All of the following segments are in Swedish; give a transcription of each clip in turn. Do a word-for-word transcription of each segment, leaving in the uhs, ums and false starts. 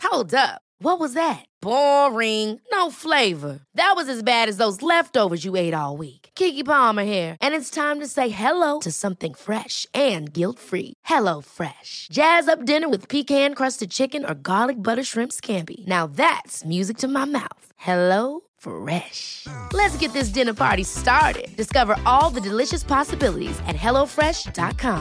Hold up. What was that? Boring. No flavor. That was as bad as those leftovers you ate all week. Keke Palmer here, and it's time to say hello to something fresh and guilt-free. Hello Fresh. Jazz up dinner with pecan-crusted chicken or garlic butter shrimp scampi. Now that's music to my mouth. Hello Fresh. Let's get this dinner party started. Discover all the delicious possibilities at hello fresh dot com.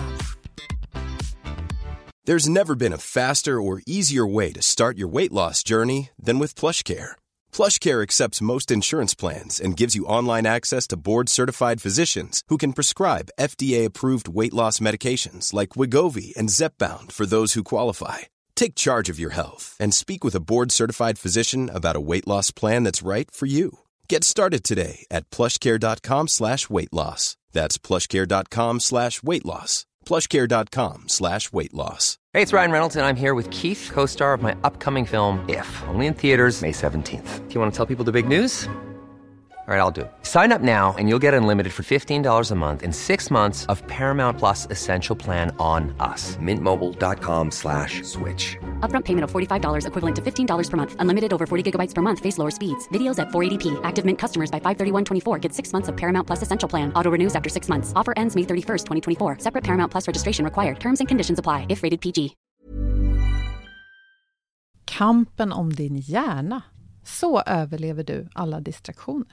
There's never been a faster or easier way to start your weight loss journey than with PlushCare. PlushCare accepts most insurance plans and gives you online access to board-certified physicians who can prescribe F D A-approved weight loss medications like Wegovy and Zepbound for those who qualify. Take charge of your health and speak with a board-certified physician about a weight loss plan that's right for you. Get started today at plushcare.com slash weight loss. That's plushcare.com slash weight loss. plushcare.com slash weight loss. Hey, it's Ryan Reynolds, and I'm here with Keith, co-star of my upcoming film, If, only in theaters May seventeenth. Do you want to tell people the big news? All right, I'll do it. Sign up now and you'll get unlimited for fifteen dollars a month and six months of Paramount Plus Essential Plan on us. Mint Mobile dot com slash switch. Upfront payment of forty-five dollars equivalent to fifteen dollars per month. Unlimited over forty gigabytes per month. Face lower speeds. Videos at four eighty p. Active Mint customers by five thirty-one twenty-four get six months of Paramount Plus Essential Plan. Auto renews after six months. Offer ends May thirty-first, twenty twenty-four. Separate Paramount Plus registration required. Terms and conditions apply if rated P G. Kampen om din hjärna. Så överlever du alla distraktioner.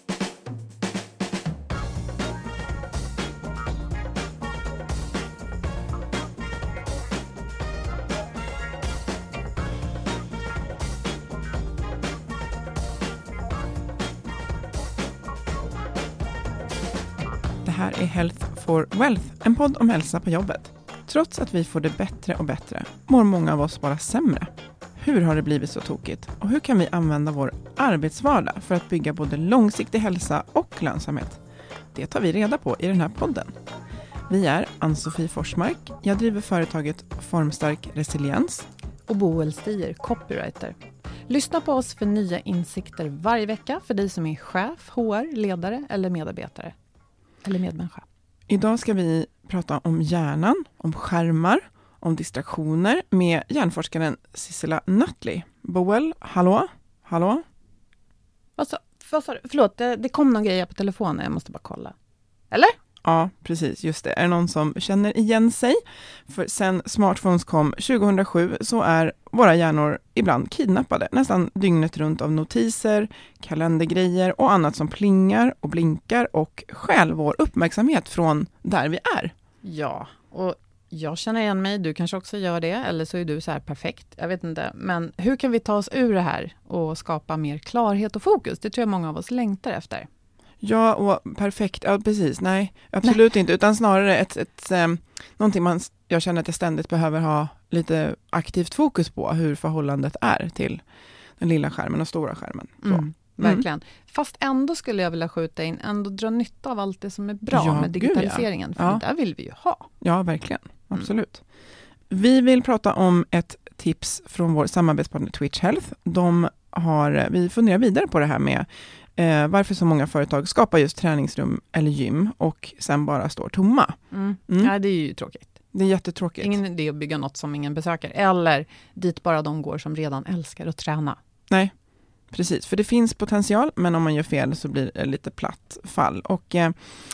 Det här är Health for Wealth, en podd om hälsa på jobbet. Trots att vi får det bättre och bättre mår många av oss bara sämre. Hur har det blivit så tokigt? Och hur kan vi använda vår arbetsvardag för att bygga både långsiktig hälsa och lönsamhet? Det tar vi reda på i den här podden. Vi är Ann-Sofie Forsmark. Jag driver företaget Formstark Resiliens. Och Boel Stier, copywriter. Lyssna på oss för nya insikter varje vecka för dig som är chef, H R, ledare eller medarbetare. Eller medmänniska. Idag ska vi prata om hjärnan, om skärmar, om distraktioner med hjärnforskaren Sissela Nutley. Boel, hallå? Hallå? Vad sa, vad sa du? Förlåt, det, det kom någon grej på telefonen. Jag måste bara kolla. Eller? Ja, precis. Just det. Är det någon som känner igen sig? För sen smartphones kom tjugohundrasju så är våra hjärnor ibland kidnappade. Nästan dygnet runt av notiser, kalendergrejer och annat som plingar och blinkar och stjäl vår uppmärksamhet från där vi är. Ja, och jag känner igen mig. Du kanske också gör det. Eller så är du så här perfekt. Jag vet inte. Men hur kan vi ta oss ur det här och skapa mer klarhet och fokus? Det tror jag många av oss längtar efter. Ja, och perfekt. Ja, precis. Nej, absolut Nej. inte. Utan snarare ett, ett, ett, någonting man, jag känner att jag ständigt behöver ha lite aktivt fokus på hur förhållandet är till den lilla skärmen och stora skärmen. Så. Mm, verkligen. Mm. Fast ändå skulle jag vilja skjuta in, ändå dra nytta av allt det som är bra ja, med digitaliseringen. Gud, ja. För ja. det där vill vi ju ha. Ja, verkligen. Absolut. Mm. Vi vill prata om ett tips från vår samarbetspartner Twitch Health. De har, vi funderar vidare på det här med Eh, varför så många företag skapar just träningsrum eller gym och sen bara står tomma. Mm. Mm. Ja, det är ju tråkigt. Det är jättetråkigt. Ingen idé att bygga något som ingen besöker. Eller dit bara de går som redan älskar att träna. Nej, precis. För det finns potential, men om man gör fel så blir det lite platt fall. Och eh,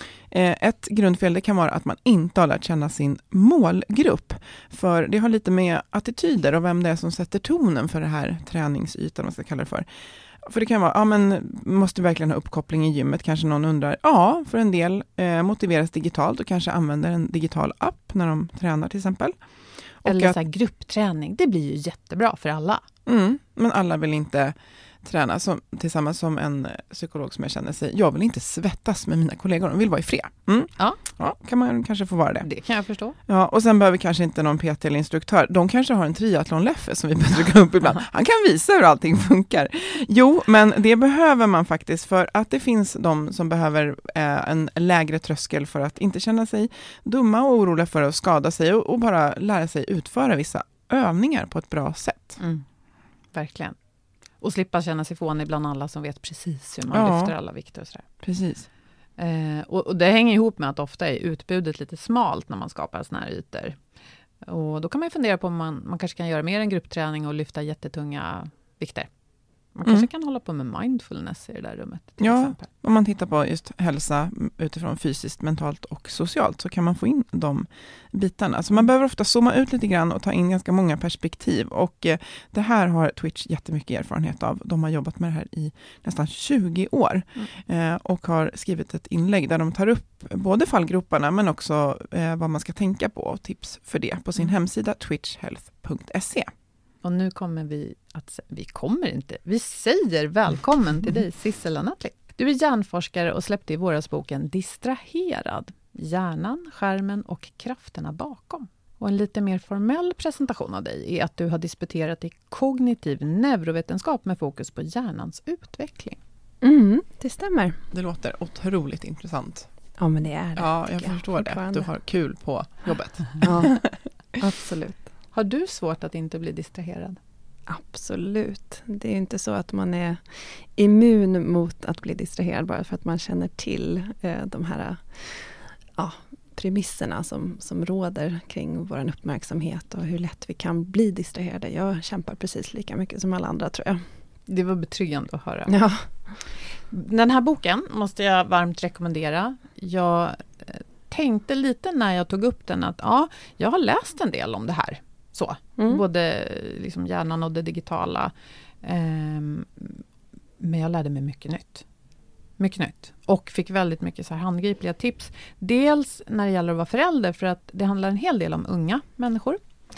ett grundfel det kan vara att man inte har lärt känna sin målgrupp. För det har lite med attityder och vem det är som sätter tonen för det här träningsytan, man ska kalla det för. För det kan vara, ja men måste verkligen ha uppkoppling i gymmet? Kanske någon undrar. Ja, för en del eh, motiveras digitalt och kanske använder en digital app när de tränar till exempel. Och Eller att, så här gruppträning, det blir ju jättebra för alla. Mm, men alla vill inte träna som, tillsammans som en psykolog som jag känner sig. Jag vill inte svettas med mina kollegor, de vill vara i fred. Mm. Ja. Ja, kan man kanske få vara det. Det kan jag förstå. Ja, och sen behöver kanske inte någon P T eller instruktör. De kanske har en triathlon-leffe som vi behöver trycka upp ibland. Han kan visa hur allting funkar. Jo, men det behöver man faktiskt för att det finns de som behöver eh, en lägre tröskel för att inte känna sig dumma och oroliga för att skada sig och, och bara lära sig utföra vissa övningar på ett bra sätt. Mm. Verkligen. Och slippa känna sig fånig bland alla som vet precis hur man ja, lyfter alla vikter och sådär. Precis. Eh, och, och det hänger ihop med att ofta är utbudet lite smalt när man skapar såna här ytor. Och då kan man ju fundera på om man, man kanske kan göra mer än gruppträning och lyfta jättetunga vikter. Man kanske mm. kan hålla på med mindfulness i det där rummet. Ja, exempel. Om man tittar på just hälsa utifrån fysiskt, mentalt och socialt så kan man få in de bitarna. Alltså man behöver ofta zooma ut lite grann och ta in ganska många perspektiv. Och eh, det här har Twitch jättemycket erfarenhet av. De har jobbat med det här i nästan tjugo år. Mm. Eh, och har skrivit ett inlägg där de tar upp både fallgroparna men också eh, vad man ska tänka på och tips för det på sin mm. hemsida twitch health punkt se. Och nu kommer vi att... Vi kommer inte. Vi säger välkommen till dig, Sissela Nattli. Du är hjärnforskare och släppte i våras boken Distraherad. Hjärnan, skärmen och krafterna bakom. Och en lite mer formell presentation av dig är att du har disputerat i kognitiv neurovetenskap med fokus på hjärnans utveckling. Mm, det stämmer. Det låter otroligt intressant. Ja, men det är det. Ja, jag förstår jag, det. Du har kul på jobbet. Ja, absolut. Har du svårt att inte bli distraherad? Absolut. Det är ju inte så att man är immun mot att bli distraherad bara för att man känner till eh, de här ja, premisserna som, som råder kring vår uppmärksamhet och hur lätt vi kan bli distraherade. Jag kämpar precis lika mycket som alla andra, tror jag. Det var betryggande att höra. Ja. Den här boken måste jag varmt rekommendera. Jag tänkte lite när jag tog upp den att ja, jag har läst en del om det här. Så, mm. både liksom hjärnan och det digitala. Um, men jag lärde mig mycket nytt. Mycket nytt. Och fick väldigt mycket så här handgripliga tips. Dels när det gäller att vara förälder, för att det handlar en hel del om unga människor.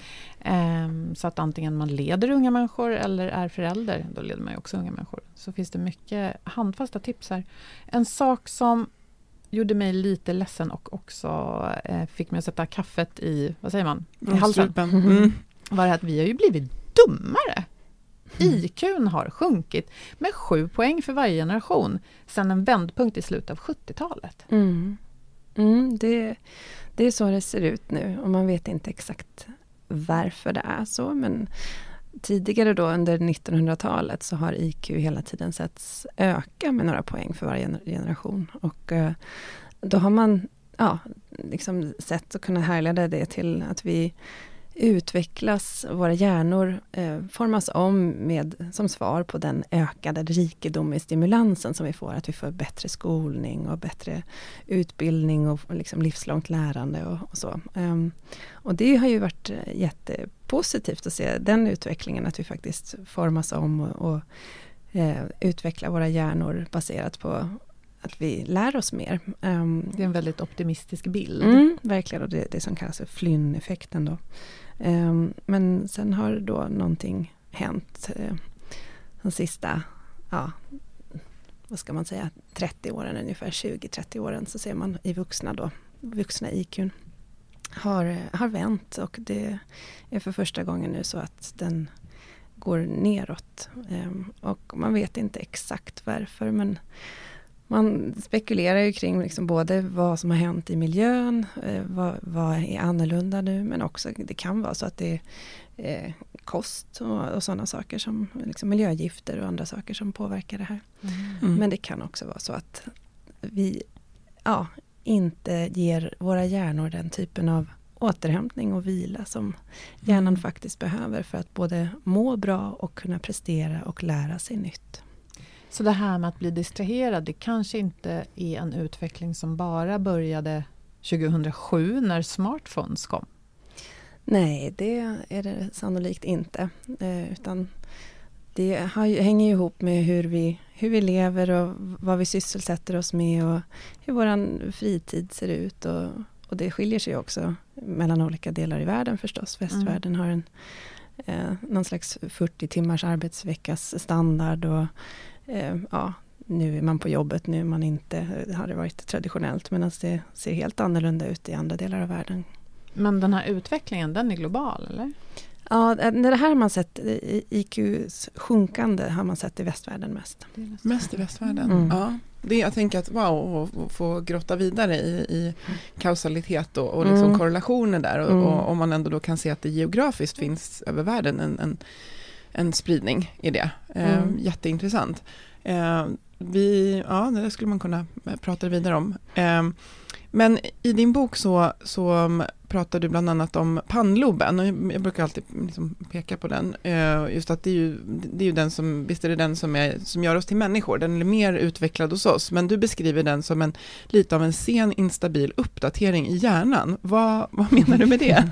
Um, så att antingen man leder unga människor eller är förälder, då leder man ju också unga människor. Så finns det mycket handfasta tips här. En sak som gjorde mig lite ledsen och också eh, fick mig att sätta kaffet i, vad säger man? I halsen. Mm. Var att vi har ju blivit dummare. Mm. I Q:n har sjunkit med sju poäng för varje generation sedan en vändpunkt i slutet av sjuttiotalet. Mm. Mm, det, det är så det ser ut nu och man vet inte exakt varför det är så, men tidigare då under nittonhundratalet så har I Q hela tiden setts öka med några poäng för varje generation. Och eh, då har man ja, liksom sett att kunna härleda det till att vi utvecklas, våra hjärnor eh, formas om med, som svar på den ökade rikedom i stimulansen som vi får. Att vi får bättre skolning och bättre utbildning och liksom livslångt lärande och, och så. Um, och det har ju varit jättepositivt att se den utvecklingen, att vi faktiskt formas om och, och eh, utvecklar våra hjärnor baserat på att vi lär oss mer. Um, det är en väldigt optimistisk bild. Mm, verkligen, och det, det som kallas för Flynn-effekten då. Um, men sen har då någonting hänt uh, de sista, ja, vad ska man säga, trettio åren, ungefär tjugo till trettio åren, så ser man i vuxna då, vuxna I Q:n har, har vänt, och det är för första gången nu så att den går neråt. Um, och man vet inte exakt varför, men man spekulerar ju kring liksom både vad som har hänt i miljön, eh, vad, vad är annorlunda nu, men också det kan vara så att det är eh, kost och, och sådana saker som liksom miljögifter och andra saker som påverkar det här. Mm. Men det kan också vara så att vi ja, inte ger våra hjärnor den typen av återhämtning och vila som hjärnan mm. faktiskt behöver för att både må bra och kunna prestera och lära sig nytt. Så det här med att bli distraherad, det kanske inte är en utveckling som bara började tjugohundrasju när smartphones kom? Nej, det är det sannolikt inte. Eh, utan det har, hänger ihop med hur vi, hur vi lever och vad vi sysselsätter oss med och hur vår fritid ser ut. Och, och det skiljer sig också mellan olika delar i världen förstås. Västvärlden mm. har en eh, någon slags fyrtio timmars arbetsveckas standard och Eh, ja, nu är man på jobbet, nu är man inte, har det varit traditionellt, medan det ser helt annorlunda ut i andra delar av världen. Men den här utvecklingen, den är global, eller? Ja, det här har man sett, I Qs sjunkande har man sett i västvärlden mest. Mest i västvärlden, mm. ja. Det, jag tänker att wow, att få grotta vidare i, i kausalitet och, och liksom mm. korrelationer där, och, mm. och om man ändå då kan se att det geografiskt finns över världen en, en en spridning i det. Eh, mm. Jätteintressant. Eh, vi, ja, det skulle man kunna prata vidare om. Eh, Men i din bok så, så pratar du bland annat om pannloben, och jag brukar alltid liksom peka på den. Just att det är ju, det är ju den som, visst är det den som, är, som gör oss till människor, den är mer utvecklad hos oss, men du beskriver den som en, lite av en sen instabil uppdatering i hjärnan. Vad, vad menar du med det?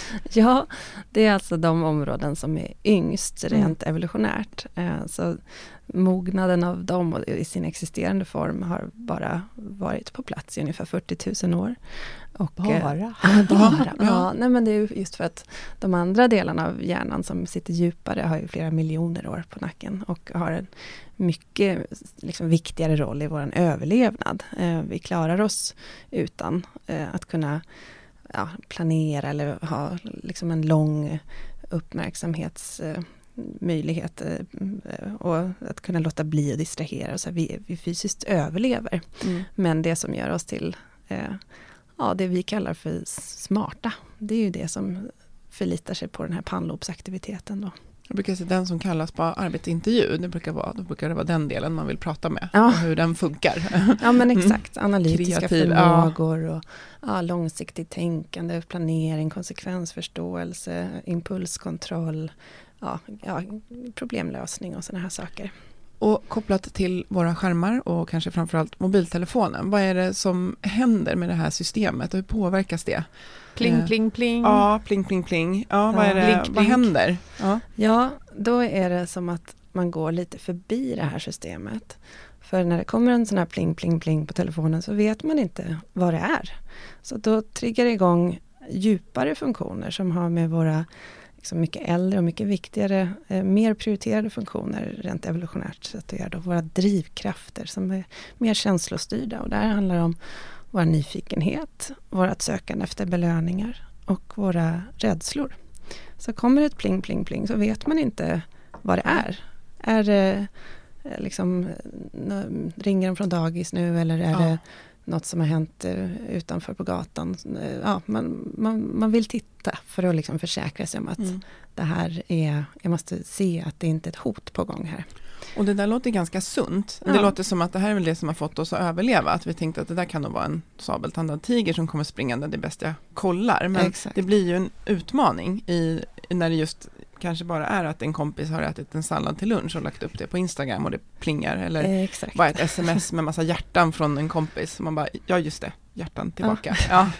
Ja, det är alltså de områden som är yngst rent Mm. evolutionärt. Så mognaden av dem i sin existerande form har bara varit på plats i ungefär fyrtio tusen år. Och, Bara? Ja, bara. Ja. Ja, nej, men det är just för att de andra delarna av hjärnan som sitter djupare har ju flera miljoner år på nacken och har en mycket liksom, viktigare roll i vår överlevnad. Eh, vi klarar oss utan eh, att kunna ja, planera eller ha liksom, en lång uppmärksamhets... Eh, möjlighet eh, och att kunna låta bli att distrahera och så här, vi, vi fysiskt överlever. Mm. Men det som gör oss till eh, ja, det vi kallar för smarta, det är ju det som förlitar sig på den här pannlobsaktiviteten då. Jag brukar säga den som kallas på arbetsintervju, det brukar vara, då brukar det vara den delen man vill prata med, ja. Och hur den funkar. Ja men exakt, analytiska Kreativ, förmågor och ja, långsiktigt tänkande, planering, konsekvensförståelse, impulskontroll, ja, ja, problemlösning och såna här saker. Och kopplat till våra skärmar och kanske framförallt mobiltelefonen, vad är det som händer med det här systemet och hur påverkas det? Pling, Eh, pling, pling. Ja, pling, pling, pling. Ja, vad Ja, är det? blink, vad blink. händer? Ja. Ja, då är det som att man går lite förbi det här systemet. För när det kommer en sån här pling, pling, pling på telefonen så vet man inte vad det är. Så då triggar det igång djupare funktioner som har med våra liksom mycket äldre och mycket viktigare, eh, mer prioriterade funktioner rent evolutionärt sett att göra då. Våra drivkrafter som är mer känslostyrda. Och det här handlar om vår nyfikenhet, vårt sökande efter belöningar och våra rädslor. Så kommer ett pling, pling, pling så vet man inte vad det är. Är det eh, liksom, ringer de från dagis nu eller är Ja. det något som har hänt eh, utanför på gatan? Eh, ja, man, man, man vill titta för att liksom försäkra sig om att Mm. det här är, jag måste se att det inte är ett hot på gång här. Och det där låter ganska sunt. Ja. Det låter som att det här är väl det som har fått oss att överleva. Att vi tänkte att det där kan nog vara en sabeltandad tiger som kommer springande, det är bäst jag kollar. Men Exakt. det blir ju en utmaning i, när det just kanske bara är att en kompis har ätit en sallad till lunch och lagt upp det på Instagram och det plingar. Eller Eh, exakt. bara ett sms med massa hjärtan från en kompis. Man bara, ja just det, hjärtan tillbaka. Ja.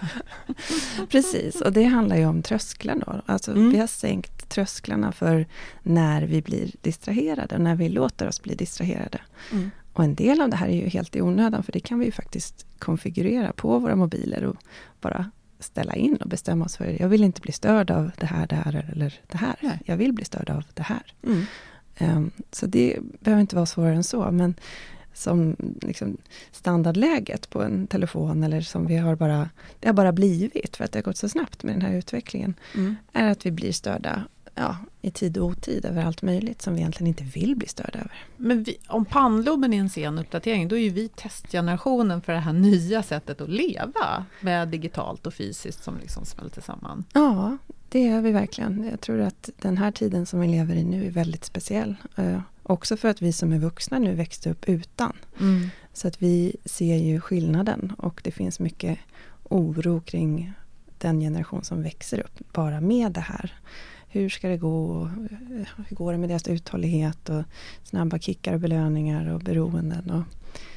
Precis, och det handlar ju om trösklar då. Alltså Mm. vi har sänkt trösklarna för när vi blir distraherade, när vi låter oss bli distraherade. Mm. Och en del av det här är ju helt i onödan, för det kan vi ju faktiskt konfigurera på våra mobiler och bara ställa in och bestämma oss för, jag vill inte bli störd av det här, det här eller det här. Nej. Jag vill bli störd av det här. Mm. Um, så det behöver inte vara svårare än så, men som liksom standardläget på en telefon eller som vi har bara, det har bara blivit för att det har gått så snabbt med den här utvecklingen, Mm. är att vi blir störda ja, i tid och otid över allt möjligt som vi egentligen inte vill bli störda över. Men vi, om pannloben är en sen uppdatering, då är ju vi testgenerationen för det här nya sättet att leva med digitalt och fysiskt som liksom smälter samman. Ja, det är vi verkligen. Jag tror att den här tiden som vi lever i nu är väldigt speciell. Uh, också för att vi som är vuxna nu växte upp utan. Mm. Så att vi ser ju skillnaden och det finns mycket oro kring den generation som växer upp bara med det här. Hur ska det gå? Hur går det med deras uthållighet och snabba kickar och belöningar och beroenden? Och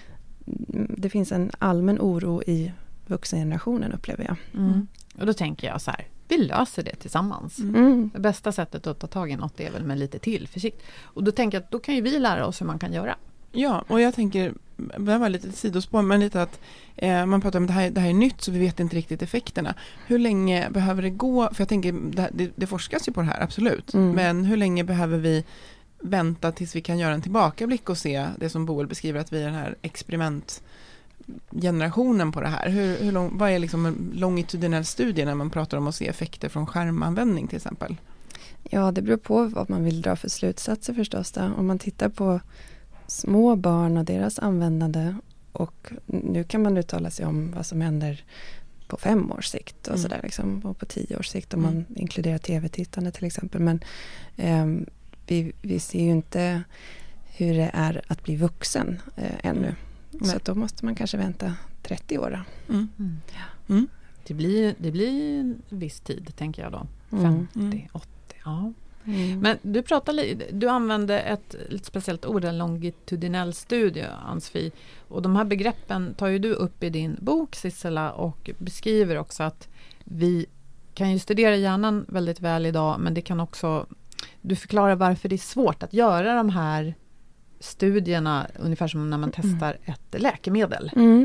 det finns en allmän oro i vuxengenerationen, upplever jag. Mm. Och då tänker jag så här, vi löser det tillsammans. Mm. Det bästa sättet att ta tag i något är väl med lite tillförsikt. Och då tänker jag att då kan ju vi lära oss hur man kan göra. Ja, och jag tänker, det var lite ett sidospår, men lite att eh, man pratar om det här, det här är nytt så vi vet inte riktigt effekterna. Hur länge behöver det gå? För jag tänker, det, det, det forskas ju på det här, absolut. Mm. Men hur länge behöver vi vänta tills vi kan göra en tillbakablick och se det som Boel beskriver, att vi är den här experimentgenerationen på det här. Hur, hur lång, vad är liksom en longitudinell studie när man pratar om att se effekter från skärmanvändning till exempel? Ja, det beror på vad man vill dra för slutsatser förstås. Då. Om man tittar på små barn och deras användande, och nu kan man uttala sig om vad som händer på fem års sikt och Mm. sådär liksom, och på tio års sikt om Mm. man inkluderar tv-tittande till exempel. Men eh, vi, vi ser ju inte hur det är att bli vuxen eh, ännu. Mm. Så att då måste man kanske vänta trettio år. Mm. Mm. Ja. Mm. Det blir, det blir en viss tid, tänker jag då. Mm. femtio, åttio, ja. Mm. Men du pratade, du använde ett lite speciellt ord, en longitudinell studie, Ann-Sofie. Och de här begreppen tar ju du upp i din bok, Sissela, och beskriver också att vi kan ju studera hjärnan väldigt väl idag, men det kan också, du förklarar varför det är svårt att göra de här studierna ungefär som när man testar ett läkemedel. Mm.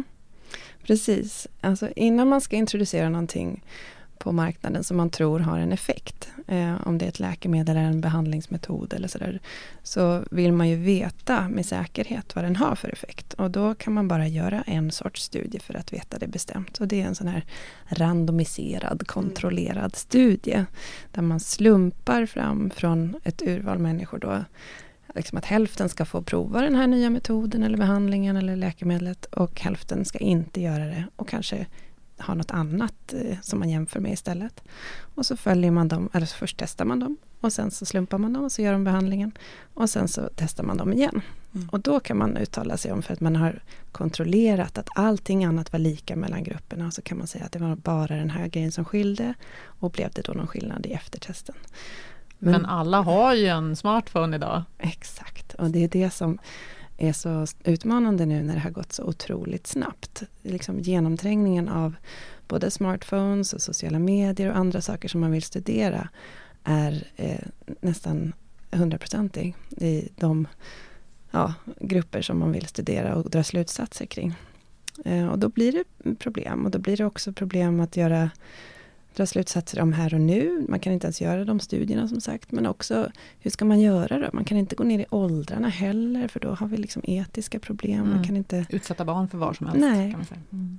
Precis. Alltså innan man ska introducera någonting på marknaden som man tror har en effekt, eh, om det är ett läkemedel eller en behandlingsmetod eller sådär, så vill man ju veta med säkerhet vad den har för effekt. Och då kan man bara göra en sorts studie för att veta det bestämt. Och det är en sån här randomiserad, kontrollerad studie där man slumpar fram från ett urval människor då, liksom att hälften ska få prova den här nya metoden eller behandlingen eller läkemedlet och hälften ska inte göra det och kanske ha något annat eh, som man jämför med istället. Och så följer man dem, eller så först testar man dem och sen så slumpar man dem och så gör de behandlingen och sen så testar man dem igen. Mm. Och då kan man uttala sig om, för att man har kontrollerat att allting annat var lika mellan grupperna, och så kan man säga att det var bara den här grejen som skilde, och blev det då någon skillnad i eftertesten. Men, Men alla har ju en smartphone idag. Exakt, och det är det som är så utmanande nu när det har gått så otroligt snabbt. Liksom genomträngningen av både smartphones och sociala medier och andra saker som man vill studera är eh, nästan hundraprocentig i de ja, grupper som man vill studera och dra slutsatser kring. Eh, och då blir det problem, och då blir det också problem att göra dra slutsatser om här och nu. Man kan inte ens göra de studierna som sagt. Men också, hur ska man göra då? Man kan inte gå ner i åldrarna heller, för då har vi liksom etiska problem. Mm. Man kan inte utsätta barn för vad som helst. Nej. Kan man säga. Mm.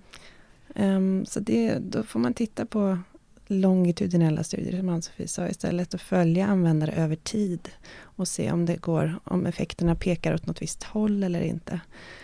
Um, så det, då får man titta på longitudinella studier som Ann-Sofie sa istället, och följa användare över tid och se om det går, om effekterna pekar åt något visst håll eller inte.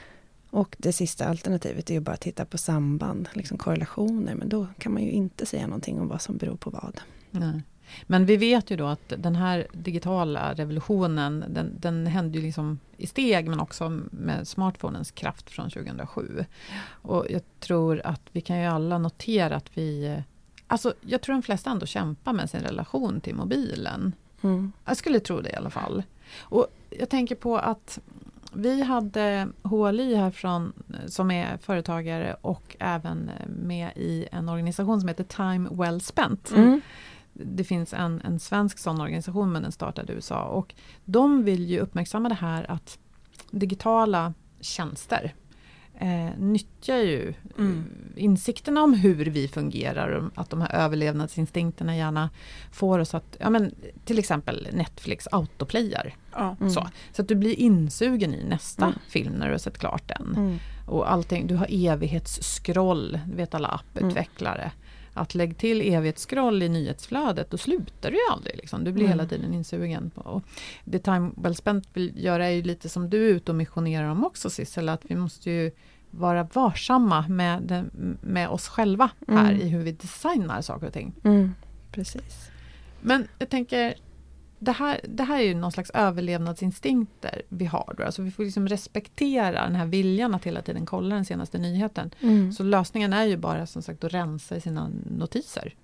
Och det sista alternativet är ju bara att titta på samband, liksom korrelationer. Men då kan man ju inte säga någonting om vad som beror på vad. Nej. Men vi vet ju då att den här digitala revolutionen, den, den hände ju liksom i steg, men också med smartphonens kraft från tjugohundrasju. Och jag tror att vi kan ju alla notera att vi, alltså jag tror de flesta ändå kämpar med sin relation till mobilen. Mm. Jag skulle tro det i alla fall. Och jag tänker på att vi hade H L I härifrån som är företagare och även med i en organisation som heter Time Well Spent. Mm. Det finns en, en svensk sån organisation, men den startade i U S A. Och de vill ju uppmärksamma det här att digitala tjänster eh, nyttjar ju mm. insikterna om hur vi fungerar, och att de här överlevnadsinstinkterna gärna får oss att, ja men till exempel Netflix autoplayar. Ja. Mm. Så, så att du blir insugen i nästa Mm. film när du har sett klart den. Mm. Och allting, du har evighetsskroll, du vet alla apputvecklare. Mm. Att lägga till evighetsskroll i nyhetsflödet, då slutar du ju aldrig. Liksom. Du blir mm. hela tiden insugen. På. Och det Time Well Spent vill göra är ju lite som du är ute och missionerar om också, Sissela, att vi måste ju vara varsamma med, den, med oss själva här Mm. i hur vi designar saker och ting. Mm. Precis. Men jag tänker, det här, det här är ju någon slags överlevnadsinstinkter vi har då. Alltså vi får liksom respektera den här viljan att hela tiden kolla den senaste nyheten. Mm. Så lösningen är ju bara som sagt att rensa i sina notiser.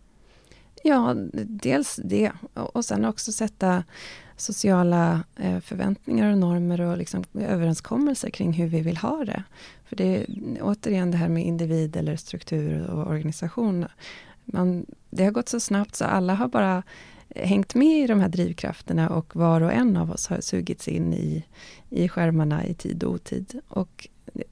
Ja, dels det. Och, och sen också sätta sociala eh, förväntningar och normer och liksom överenskommelser kring hur vi vill ha det. För det är återigen det här med individ eller struktur och organisation. Man, det har gått så snabbt så alla har bara hängt med i de här drivkrafterna, och var och en av oss har sugits in i, i skärmarna i tid och otid. Och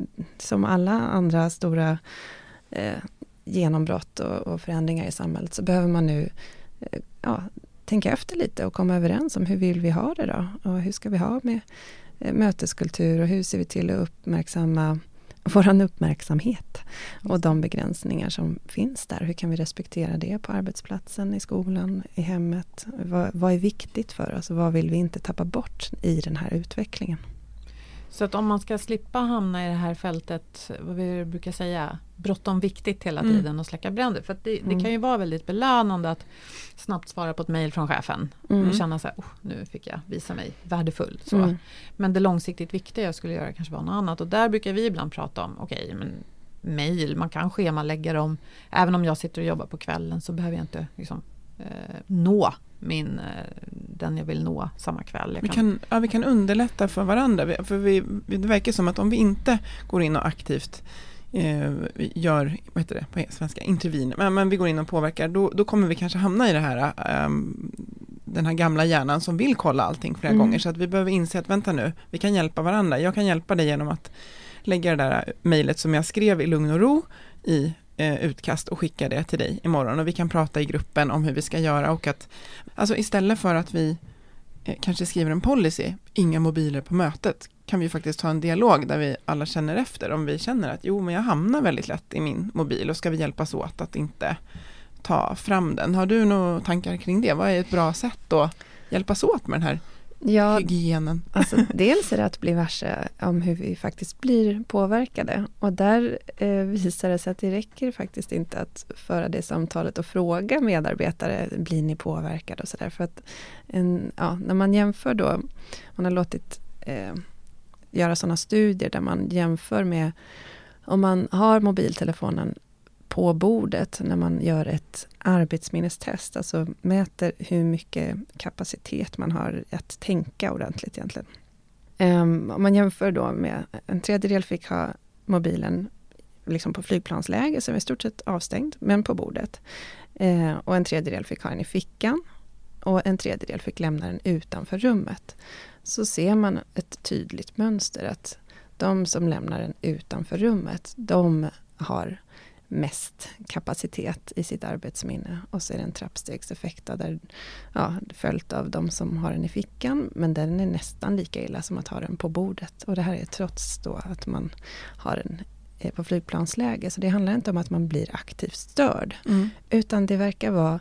som alla andra stora eh, genombrott och, och förändringar i samhället så behöver man nu eh, ja, tänka efter lite och komma överens om hur vill vi ha det då? Och hur ska vi ha med eh, möteskultur, och hur ser vi till att uppmärksamma våran uppmärksamhet och de begränsningar som finns där. Hur kan vi respektera det på arbetsplatsen, i skolan, i hemmet? Vad, vad är viktigt för oss och vad vill vi inte tappa bort i den här utvecklingen? Så att om man ska slippa hamna i det här fältet, vad vi brukar säga, bråttom viktigt hela tiden mm. och släcka bränder. För att det, det mm. kan ju vara väldigt belönande att snabbt svara på ett mejl från chefen mm. och känna så här, oh, nu fick jag visa mig värdefull. Så. Mm. Men det långsiktigt viktiga jag skulle göra kanske var något annat. Och där brukar vi ibland prata om, okej, okay, men mejl, man kan schemalägga dem. Även om jag sitter och jobbar på kvällen så behöver jag inte liksom, eh, nå min, eh, den jag vill nå samma kväll. Jag vi, kan... kan, ja, vi kan underlätta för varandra. För vi, det verkar som att om vi inte går in och aktivt eh, gör, vad heter det på svenska, intervjuer, men, men vi går in och påverkar, då, då kommer vi kanske hamna i det här, eh, den här gamla hjärnan som vill kolla allting flera mm. gånger. Så att vi behöver inse att vänta nu, vi kan hjälpa varandra. Jag kan hjälpa dig genom att lägga det där mejlet som jag skrev i lugn och ro i eh, utkast och skicka det till dig imorgon. Och vi kan prata i gruppen om hur vi ska göra. Och att, alltså istället för att vi eh, kanske skriver en policy, inga mobiler på mötet, kan vi faktiskt ha en dialog där vi alla känner efter. Om vi känner att jo, men jag hamnar väldigt lätt i min mobil och ska vi hjälpas åt att inte ta fram den. Har du några tankar kring det? Vad är ett bra sätt att hjälpas åt med den här ja, hygienen? Alltså, dels är det att bli varse om hur vi faktiskt blir påverkade. Och där eh, visar det sig att det räcker faktiskt inte att föra det samtalet och fråga medarbetare, blir ni påverkade och sådär. För att en, ja, när man jämför då, man har låtit eh, göra sådana studier där man jämför med om man har mobiltelefonen på bordet när man gör ett arbetsminnestest, alltså mäter hur mycket kapacitet man har att tänka ordentligt egentligen. Um, om man jämför då med en tredjedel fick ha mobilen liksom på flygplansläge som är i stort sett avstängd, men på bordet. Uh, och en tredjedel fick ha den i fickan och en tredjedel fick lämna den utanför rummet. Så ser man ett tydligt mönster att de som lämnar den utanför rummet, de har mest kapacitet i sitt arbetsminne. Och så är det en trappstegseffekt där, ja, följt av de som har den i fickan, men den är nästan lika illa som att ha den på bordet. Och det här är trots då att man har den på flygplansläge. Så det handlar inte om att man blir aktivt störd, mm. utan det verkar vara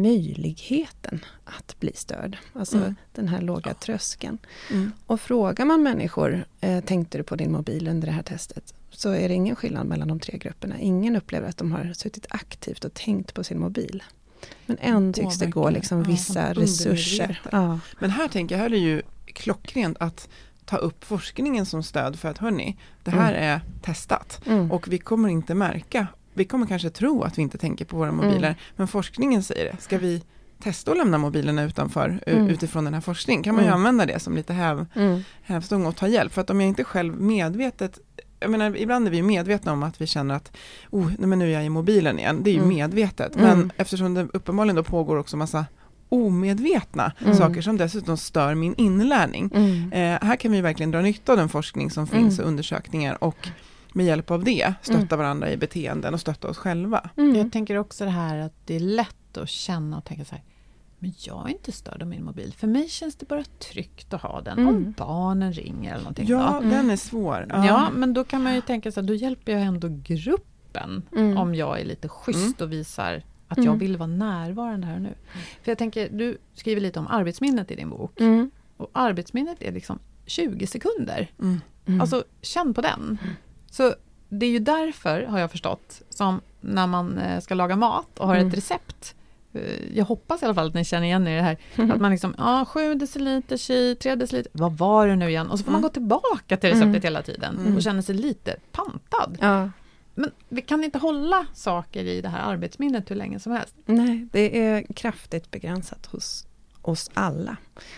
möjligheten att bli störd. Alltså mm. den här låga tröskeln. Mm. Och frågar man människor, eh, tänkte du på din mobil under det här testet? Så är det ingen skillnad mellan de tre grupperna. Ingen upplever att de har suttit aktivt och tänkt på sin mobil. Men än tycks det gå liksom vissa ja, resurser. Ja. Men här tänker jag, här är det ju klockrent att ta upp forskningen som stöd för att hörni, det här mm. är testat. Mm. Och vi kommer inte märka, vi kommer kanske tro att vi inte tänker på våra mobiler. Mm. Men forskningen säger det. Ska vi testa att lämna mobilerna utanför mm. utifrån den här forskningen? Kan man ju mm. använda det som lite häv, mm. hävstång och ta hjälp. För att om jag inte själv medvetet, jag menar, ibland är vi medvetna om att vi känner att oh, nej, men nu är jag i mobilen igen. Det är ju mm. medvetet. Men mm. eftersom det uppenbarligen då pågår också massa omedvetna mm. saker som dessutom stör min inlärning. Mm. Eh, här kan vi verkligen dra nytta av den forskning som finns mm. och undersökningar och med hjälp av det stötta mm. varandra i beteenden och stötta oss själva. Mm. Jag tänker också det här att det är lätt att känna och tänka så här, men jag är inte störd av min mobil. För mig känns det bara tryggt att ha den. Mm. Om barnen ringer eller någonting. Ja, mm. den är svår. Ja. ja, men då kan man ju tänka så här, då hjälper jag ändå gruppen mm. om jag är lite schysst mm. och visar att mm. jag vill vara närvarande här och nu. Mm. För jag tänker, du skriver lite om arbetsminnet i din bok. Mm. Och arbetsminnet är liksom tjugo sekunder. Mm. Mm. Alltså, känn på den. Mm. Så det är ju därför, har jag förstått, som när man ska laga mat och har mm. ett recept. Jag hoppas i alla fall att ni känner igen er i det här. Mm. Att man liksom, ja, sju deciliter chi, tre deciliter, vad var det nu igen? Och så får mm. man gå tillbaka till receptet mm. hela tiden mm. och känna sig lite pantad. Ja. Men vi kan inte hålla saker i det här arbetsminnet hur länge som helst. Nej, det är kraftigt begränsat hos oss alla.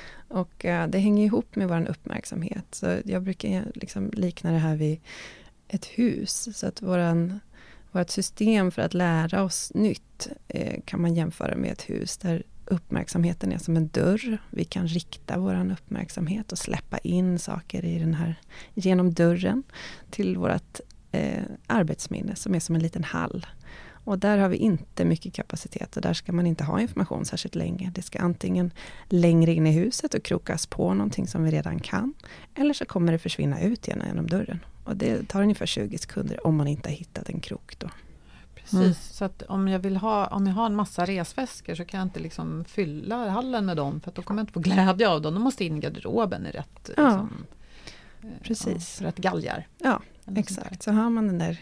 Och uh, det hänger ihop med vår uppmärksamhet. Så jag brukar liksom likna det här vid ett hus. Så att våran, vårt system för att lära oss nytt eh, kan man jämföra med ett hus där uppmärksamheten är som en dörr. Vi kan rikta vår uppmärksamhet och släppa in saker i den här, genom dörren till vårt eh, arbetsminne som är som en liten hall. Och där har vi inte mycket kapacitet och där ska man inte ha information särskilt länge. Det ska antingen längre in i huset och krokas på någonting som vi redan kan. Eller så kommer det försvinna ut igen genom dörren. Och det tar ungefär tjugo sekunder om man inte har hittat en krok då. Precis, mm. så att om jag vill ha, om jag har en massa resväskor så kan jag inte liksom fylla hallen med dem för att då kommer jag inte få glädje av dem. De måste in i garderoben i rätt, ja. liksom, Precis. Ja, rätt galgar. Ja, exakt. Så har man den där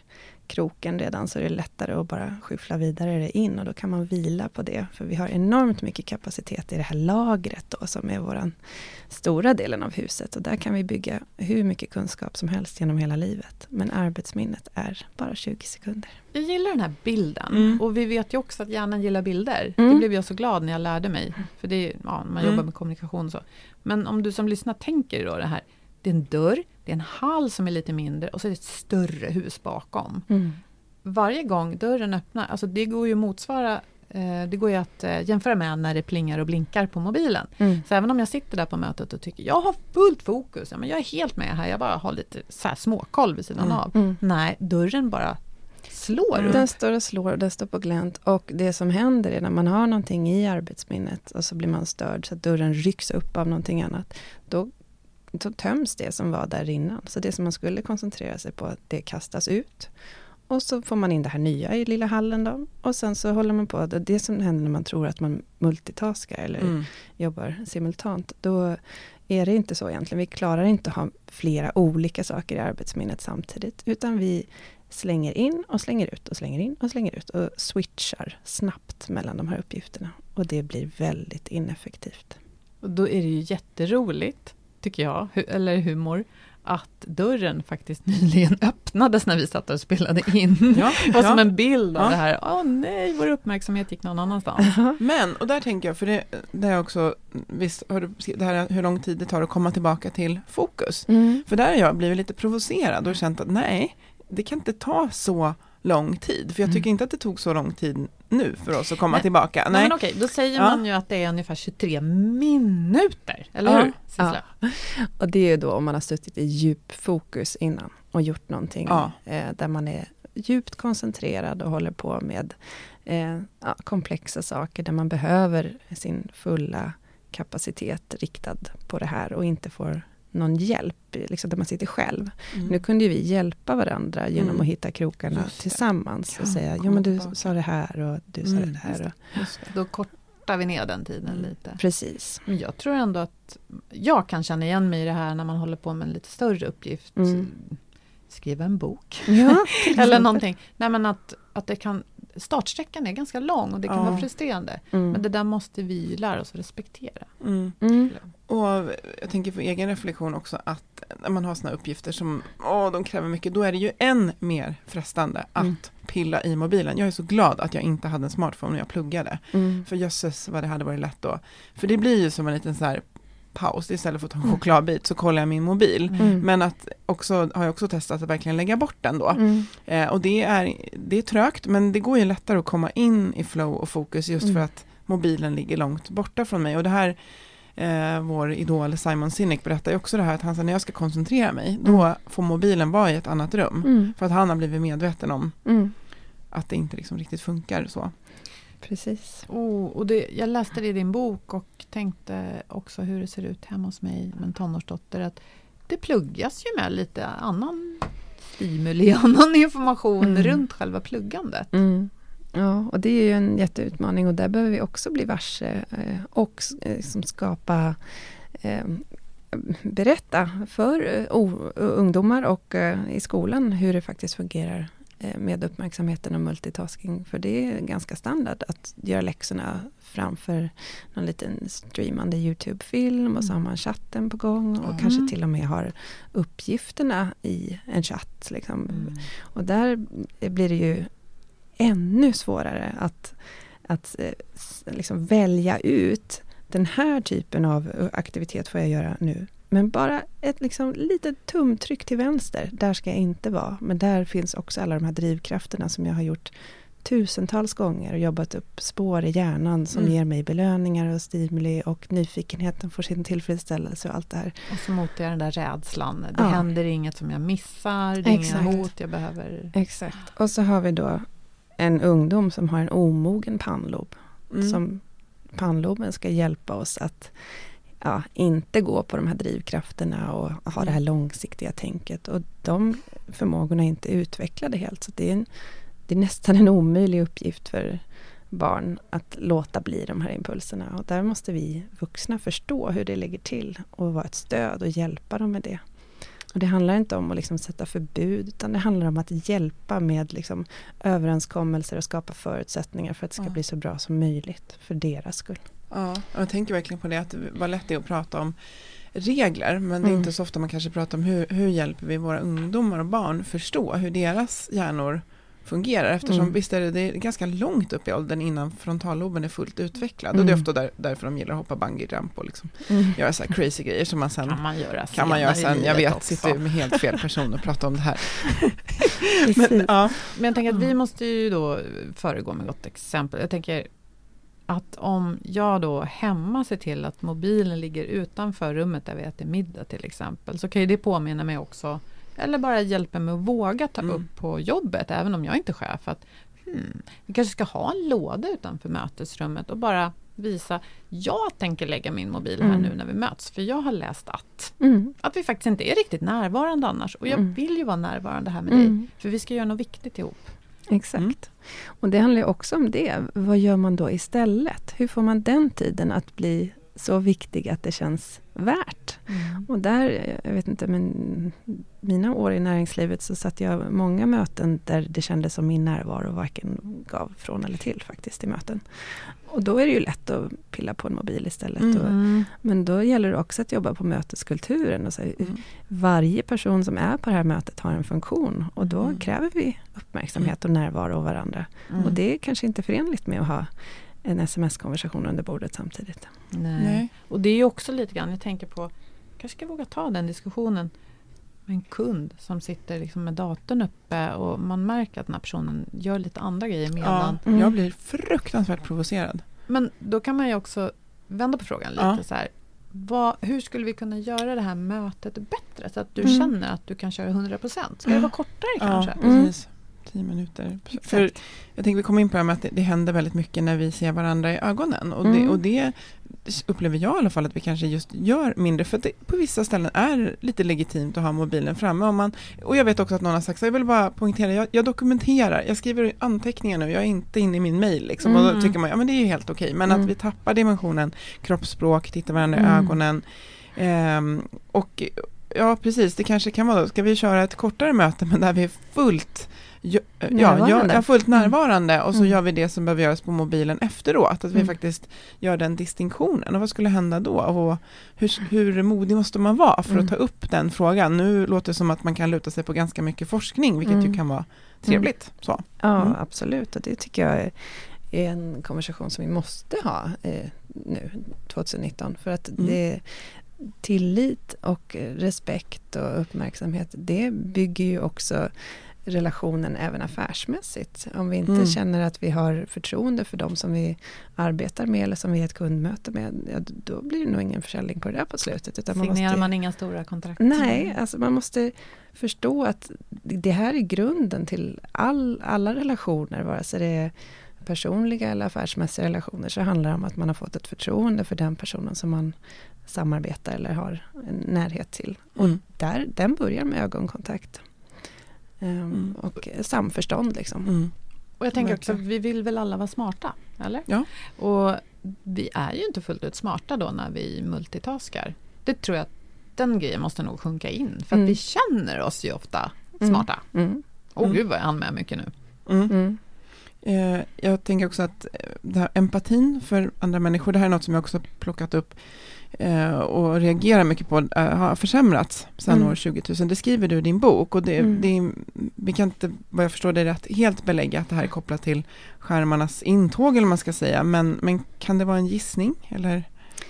kroken redan så är det lättare att bara skyffla vidare in och då kan man vila på det. För vi har enormt mycket kapacitet i det här lagret då, som är våran stora delen av huset. Och där kan vi bygga hur mycket kunskap som helst genom hela livet. Men arbetsminnet är bara tjugo sekunder. Jag gillar den här bilden. Mm. Och vi vet ju också att hjärnan gillar bilder. Mm. Det blev jag så glad när jag lärde mig. För det är, ja, man jobbar Mm. med kommunikation och så. Men om du som lyssnar tänker då det här. Det är en dörr, det är en hall som är lite mindre och så är det ett större hus bakom. Mm. Varje gång dörren öppnar, alltså det går ju motsvara, eh, det går ju att eh, jämföra med när det plingar och blinkar på mobilen. Mm. Så även om jag sitter där på mötet och tycker jag har fullt fokus, ja, men jag är helt med här, jag bara har lite så här småkoll vid sidan Mm. av. Mm. Nej, dörren bara slår upp. Den står och slår och den står på glänt. Och det som händer är när man har någonting i arbetsminnet och så blir man störd så att dörren rycks upp av någonting annat. Då, då töms det som var där innan. Så det som man skulle koncentrera sig på, det kastas ut. Och så får man in det här nya i lilla hallen då. Och sen så håller man på. Det är det som händer när man tror att man multitaskar eller Mm. jobbar simultant. Då är det inte så egentligen. Vi klarar inte att ha flera olika saker i arbetsminnet samtidigt. Utan vi slänger in och slänger ut och slänger in och slänger ut. Och switchar snabbt mellan de här uppgifterna. Och det blir väldigt ineffektivt. Och då är det ju jätteroligt, tycker jag, hu- eller humor, att dörren faktiskt nyligen öppnades när vi satt och spelade in. Ja, Det var ja. som en bild av Ja. det här. Åh nej, vår uppmärksamhet gick någon annanstans. Men, och där tänker jag, för det, det är också, visst, har du, det här hur lång tid det tar att komma tillbaka till fokus. Mm. För där har jag blivit lite provocerad och känt att nej, det kan inte ta så lång tid. För jag tycker Mm. inte att det tog så lång tid nu för oss att komma Nej. tillbaka. Nej, Nej. men okej, då säger Ja. man ju att det är ungefär tjugotre minuter, eller Ja. hur? Sissela? Och det är ju då om man har suttit i djup fokus innan och gjort någonting Ja. eh, där man är djupt koncentrerad och håller på med eh, ja, komplexa saker där man behöver sin fulla kapacitet riktad på det här och inte får någon hjälp, liksom där man sitter själv. Mm. Nu kunde ju vi hjälpa varandra genom Mm. att hitta krokarna Just det. tillsammans och Ja, säga, komma jo men du tillbaka. sa det här och du sa Mm, det här. Och, Just det. Då kortar vi ner den tiden Mm. lite. precis. Men jag tror ändå att jag kan känna igen mig i det här när man håller på med en lite större uppgift. Mm. Skriva en bok. Ja, Eller någonting. Nej, men att, att det kan, startsträckan är ganska lång och det kan Ja. vara frustrerande. Mm. Men det där måste vi lära oss att respektera. Mm. Mm. Och jag tänker för egen reflektion också att när man har såna uppgifter som åh, de kräver mycket, då är det ju än mer frestande att Mm. pilla i mobilen. Jag är så glad att jag inte hade en smartphone när jag pluggade. Mm. För jösses vad det hade varit lätt då. För det blir ju som en liten så här paus. Istället för att ta en chokladbit så kollar jag min mobil. Mm. Men att också, har jag också testat att verkligen lägga bort den då. Mm. Eh, och det är, det är trögt, men det går ju lättare att komma in i flow och fokus just Mm. för att mobilen ligger långt borta från mig. Och det här, eh, vår idol Simon Sinek berättar ju också det här att han sa när jag ska koncentrera mig, då får mobilen vara i ett annat rum. Mm. För att han har blivit medveten om Mm. att det inte liksom riktigt funkar så. Precis. Oh, och det, jag läste det i din bok och tänkte också hur det ser ut hemma hos mig med en tonårsdotter. Att det pluggas ju med lite annan stimuli, annan information Mm. runt själva pluggandet. Mm. Ja, och det är ju en jätteutmaning och där behöver vi också bli varse eh, och eh, som skapa eh, berätta för eh, o, ungdomar och eh, i skolan hur det faktiskt fungerar eh, med uppmärksamheten och multitasking. För det är ganska standard att göra läxorna framför någon liten streamande YouTube-film och så har man chatten på gång och Mm. kanske till och med har uppgifterna i en chatt. Liksom. Mm. Och där blir det ju ännu svårare att, att eh, s- liksom välja ut den här typen av aktivitet får jag göra nu. Men bara ett liksom litet tumtryck till vänster, där ska jag inte vara. Men där finns också alla de här drivkrafterna som jag har gjort tusentals gånger och jobbat upp spår i hjärnan som Mm. ger mig belöningar och stimuli och nyfikenheten får sin tillfredsställelse och allt det här. Och så motar jag den där rädslan. Det Ja. händer inget som jag missar. Det är Exakt. inga hot jag behöver. Exakt. Och så har vi då en ungdom som har en omogen pannlob. Mm. Som pannloben ska hjälpa oss att ja, inte gå på de här drivkrafterna och ha det här långsiktiga tänket. Och de förmågorna är inte utvecklade helt. Så det är, en, det är nästan en omöjlig uppgift för barn att låta bli de här impulserna. Och där måste vi vuxna förstå hur det ligger till och vara ett stöd och hjälpa dem med det. Och det handlar inte om att liksom sätta förbud, utan det handlar om att hjälpa med liksom överenskommelser och skapa förutsättningar för att det ska ja. bli så bra som möjligt för deras skull. Ja, jag tänker verkligen på det, att vad lätt det är att prata om regler, men det är mm. inte så ofta man kanske pratar om hur, hur hjälper vi våra ungdomar och barn förstå hur deras hjärnor fungerar, eftersom mm. visst är det, det är ganska långt upp i åldern innan frontalloben är fullt utvecklad mm. och det är ofta där, därför de gillar att hoppa bungee jump och liksom mm. göra så här crazy grejer som man sen kan man göra sen, kan man göra sen. Jag vet, också. Sitter med helt fel person och pratar om det här. men, ja. men jag tänker att vi måste ju då föregå med gott exempel. Jag tänker att om jag då hemma ser till att mobilen ligger utanför rummet där vi äter middag till exempel, så kan ju det påminna mig också, eller bara hjälpa mig att våga ta mm. upp på jobbet, även om jag inte är chef, att hmm, vi kanske ska ha en låda utanför mötesrummet och bara visa, jag tänker lägga min mobil här mm. nu när vi möts, för jag har läst att mm. att vi faktiskt inte är riktigt närvarande annars, och jag mm. vill ju vara närvarande här med mm. dig, för vi ska göra något viktigt ihop. Exakt. Mm. Och det handlar ju också om det. Vad gör man då istället? Hur får man den tiden att bli så viktig att det känns värt? Mm. Och där, jag vet inte, men mina år i näringslivet så satt jag många möten där det kändes som min närvaro varken gav från eller till faktiskt i möten. Och då är det ju lätt att pilla på en mobil istället. Mm. Och, men då gäller det också att jobba på möteskulturen. Och så, mm. varje person som är på det här mötet har en funktion. Och då mm. kräver vi uppmärksamhet och närvaro av varandra. Mm. Och det är kanske inte förenligt med att ha en sms-konversation under bordet samtidigt. Nej. Nej. Och det är ju också lite grann, jag tänker på, kanske ska våga ta den diskussionen med en kund som sitter liksom med datorn uppe och man märker att den här personen gör lite andra grejer medan. Ja, jag blir fruktansvärt provocerad. Men då kan man ju också vända på frågan lite ja. så här. Vad, hur skulle vi kunna göra det här mötet bättre så att du mm. känner att du kan köra hundra procent? Ska det vara kortare kanske? Ja, precis. Tio minuter. För jag tänker vi kommer in på det här att det, det händer väldigt mycket när vi ser varandra i ögonen. Och, mm. det, och det upplever jag i alla fall att vi kanske just gör mindre. För att det på vissa ställen är lite legitimt att ha mobilen framme. Om man, och jag vet också att någon har sagt så jag vill bara poängtera, jag, jag dokumenterar, jag skriver anteckningar nu, jag är inte inne i min mejl. Liksom, mm. Och då tycker man, ja men det är ju helt okej. Men mm. att vi tappar dimensionen kroppsspråk, tittar varandra i mm. ögonen. Ehm, och ja precis, det kanske kan vara då. Ska vi köra ett kortare möte men där vi är fullt Ja, ja, jag är fullt närvarande mm. och så mm. gör vi det som behöver göras på mobilen efteråt. Att vi mm. faktiskt gör den distinktionen. Och vad skulle hända då? Och hur, hur modig måste man vara för att mm. ta upp den frågan? Nu låter det som att man kan luta sig på ganska mycket forskning, vilket mm. ju kan vara trevligt. Så. Mm. Ja, absolut. Och det tycker jag är en konversation som vi måste ha eh, nu, tjugonitton. För att mm. det tillit och respekt och uppmärksamhet, det bygger ju också relationen även affärsmässigt. Om vi inte mm. känner att vi har förtroende för dem som vi arbetar med eller som vi har ett kundmöte med, ja, då blir det nog ingen försäljning på det där på slutet. Utan Signerar man, måste, man inga stora kontrakt? Nej, alltså man måste förstå att det här är grunden till all, alla relationer, vare sig det är personliga eller affärsmässiga relationer, så handlar det om att man har fått ett förtroende för den personen som man samarbetar eller har en närhet till. Mm. Och där, den börjar med ögonkontakt. Um, mm. och samförstånd liksom. Mm. Och jag tänker också, vi vill väl alla vara smarta, eller? Ja. Och vi är ju inte fullt ut smarta då när vi multitaskar. Det tror jag att den grejen måste nog sjunka in. För mm. att vi känner oss ju ofta smarta. Mm. Mm. Och mm. gud vad jag hann med mycket nu. Mm. Mm. Eh, jag tänker också att det här empatin för andra människor, det här är något som jag också plockat upp eh, och reagerar mycket på, äh, har försämrats sedan mm. år tjugotusen. Det skriver du i din bok och det, mm. det, vi kan inte, vad jag förstår det rätt, helt belägga att det här är kopplat till skärmarnas intåg eller man ska säga, men, men kan det vara en gissning eller?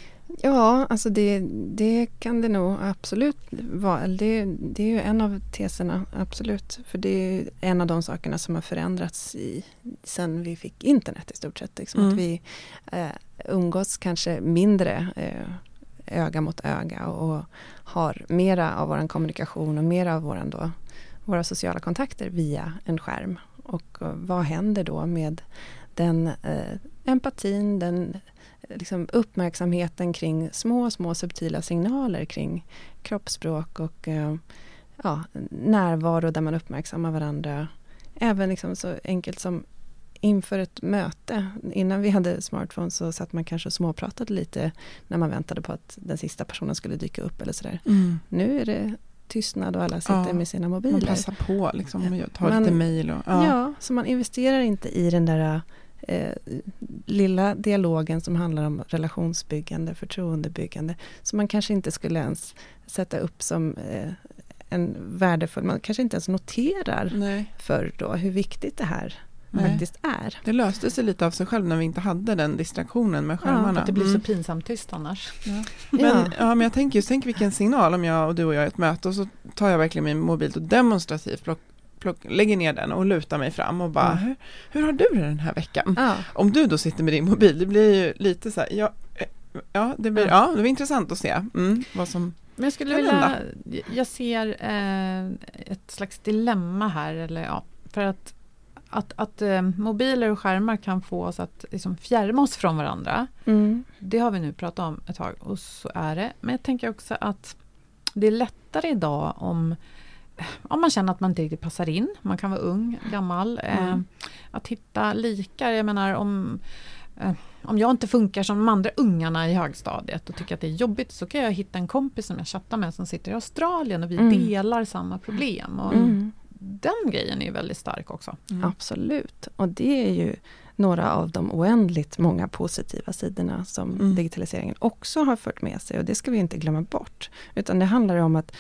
Ja, alltså det, det kan det nog absolut vara. Det, det är ju en av teserna, absolut. För det är en av de sakerna som har förändrats i, sen vi fick internet i stort sett. Liksom. Mm. Att vi eh, umgås kanske mindre eh, öga mot öga och har mera av vår kommunikation och mera av våran då, våra sociala kontakter via en skärm. Och, och vad händer då med den eh, empatin, den liksom uppmärksamheten kring små, små subtila signaler kring kroppsspråk och eh, ja, närvaro där man uppmärksammar varandra. Även liksom så enkelt som inför ett möte. Innan vi hade smartphone så satt man kanske och småpratade lite när man väntade på att den sista personen skulle dyka upp eller sådär. Mm. Nu är det tystnad och alla sitter ja, med sina mobiler. Man passar på liksom, och tar man, lite mejl. Ja. ja, så man investerar inte i den där eh, lilla dialogen som handlar om relationsbyggande, förtroendebyggande. Som man kanske inte skulle ens sätta upp som eh, en värdefull, man kanske inte ens noterar Nej. för då hur viktigt det här Nej. faktiskt är. Det löste sig lite av sig själv när vi inte hade den distraktionen med skärmarna. Ja, att det blir mm. så pinsamt tyst annars. Ja. Men, Ja. ja, men jag tänker just, tänk vilken signal om jag och du och jag är ett möte och så tar jag verkligen min mobil och demonstrativt plock, plock, lägger ner den och lutar mig fram och bara, mm. hur, hur har du det den här veckan? Ja. Om du då sitter med din mobil, det blir ju lite så här, ja, ja, det blir, ja, det blir intressant att se mm, vad som Men jag skulle vilja, jag ser eh, ett slags dilemma här, eller ja, för att Att, att eh, mobiler och skärmar kan få oss att liksom fjärma oss från varandra. Mm. Det har vi nu pratat om ett tag och så är det. Men jag tänker också att det är lättare idag om, om man känner att man inte riktigt passar in. Man kan vara ung, gammal. Mm. Eh, att hitta likar. Jag menar om, eh, om jag inte funkar som de andra ungarna i högstadiet och tycker att det är jobbigt, så kan jag hitta en kompis som jag chattar med som sitter i Australien och vi mm. delar samma problem. Och, Mm. Den grejen är ju väldigt stark också. Mm. Absolut. Och det är ju några av de oändligt många positiva sidorna som mm. digitaliseringen också har fört med sig. Och det ska vi inte glömma bort. Utan det handlar om att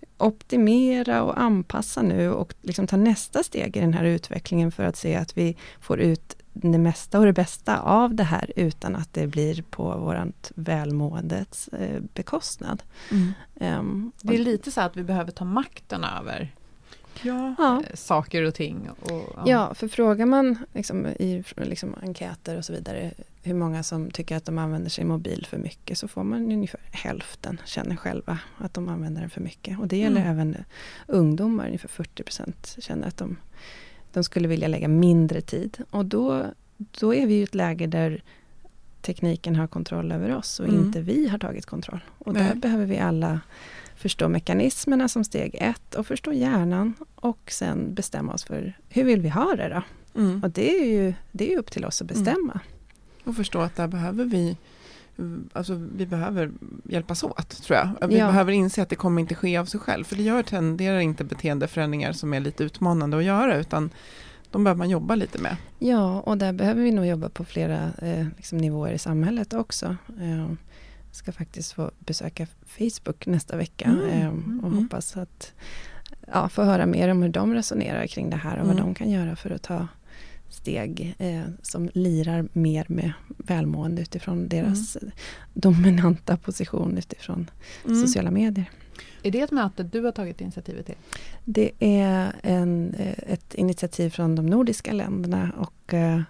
optimera och anpassa nu och liksom ta nästa steg i den här utvecklingen för att se att vi får ut det mesta och det bästa av det här utan att det blir på vårt välmåendets eh, bekostnad. Mm. Um, det är lite så att vi behöver ta makten över ja. Ja. saker och ting. Och, ja. ja, för frågar man liksom, i liksom, enkäter och så vidare hur många som tycker att de använder sig mobil för mycket, så får man ungefär hälften känner själva att de använder den för mycket. Och det gäller mm. även ungdomar, ungefär fyrtio procent känner att de, de skulle vilja lägga mindre tid. Och då, då är vi i ett läge där tekniken har kontroll över oss och mm. inte vi har tagit kontroll. Och Nej. där behöver vi alla förstå mekanismerna som steg ett och förstå hjärnan och sen bestämma oss för hur vill vi ha det då? Mm. Och det är ju det är upp till oss att bestämma. Mm. Och förstå att där behöver vi alltså vi behöver hjälpas åt, tror jag. Vi ja. behöver inse att det kommer inte ske av sig själv, för det gör tenderar inte beteendeförändringar som är lite utmanande att göra, utan de behöver man jobba lite med. Ja, och där behöver vi nog jobba på flera eh, liksom nivåer i samhället också. Eh, ska faktiskt få besöka Facebook nästa vecka mm. eh, och mm. hoppas att ja, få höra mer om hur de resonerar kring det här och mm. vad de kan göra för att ta steg eh, som lirar mer med välmående utifrån deras mm. dominanta position utifrån mm. sociala medier. Är det ett möte du har tagit initiativet till? Det är en, ett initiativ från de nordiska länderna och eh,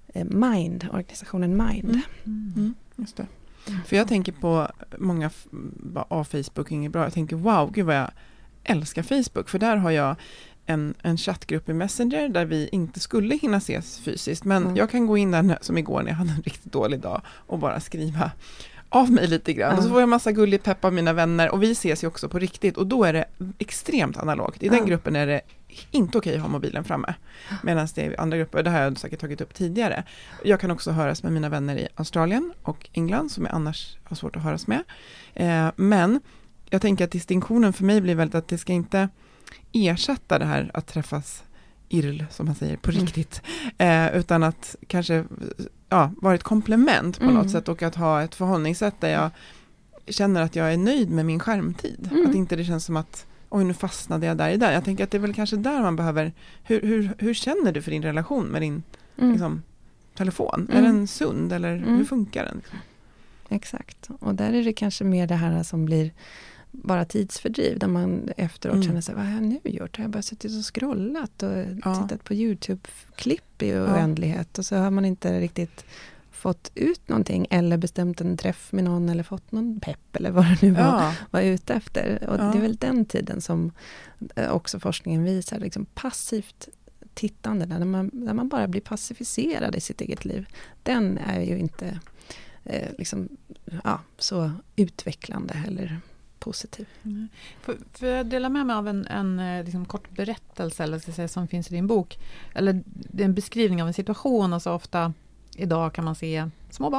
Mind, organisationen Mind. Mm. Mm. Just det. För jag tänker på många av Facebook inget bra. Jag tänker wow, gud vad jag älskar Facebook. För där har jag en, en chattgrupp i Messenger där vi inte skulle hinna ses fysiskt. Men mm. jag kan gå in där som igår när jag hade en riktigt dålig dag och bara skriva av mig lite grann. Mm. Och så får jag massa gullig pepp av mina vänner. Och vi ses ju också på riktigt. Och då är det extremt analogt. I mm. den gruppen är det inte okej att ha mobilen framme. Medan det är andra grupper, det har jag säkert tagit upp tidigare. Jag kan också höras med mina vänner i Australien och England som jag annars har svårt att höras med. Eh, men jag tänker att distinktionen för mig blir väldigt att det ska inte ersätta det här att träffas irl, som man säger, på riktigt. Mm. Eh, utan att kanske ja, vara ett komplement på mm. något sätt och att ha ett förhållningssätt där jag känner att jag är nöjd med min skärmtid. Mm. Att inte det känns som att oj, nu fastnade jag där i där. Jag tänker att det är väl kanske där man behöver hur, hur, hur känner du för din relation med din mm. liksom, telefon? Mm. Är den sund eller mm. hur funkar den? Exakt. Och där är det kanske mer det här som blir bara tidsfördriv, där man efteråt mm. känner sig, vad har jag nu gjort? Har jag bara suttit och scrollat och ja. tittat på YouTube-klipp i oändlighet ja. och så har man inte riktigt fått ut någonting eller bestämt en träff med någon eller fått någon pepp eller vad det nu var, ja. var ute efter. Och ja. det är väl den tiden som också forskningen visar, liksom passivt tittande, där man, där man bara blir passiviserad i sitt eget liv. Den är ju inte eh, liksom, ja, så utvecklande eller positiv. Mm. För, för jag delar med mig av en, en liksom, kort berättelse eller ska jag säga, som finns i din bok. Eller det är en beskrivning av en situation. Alltså ofta idag kan man se små barn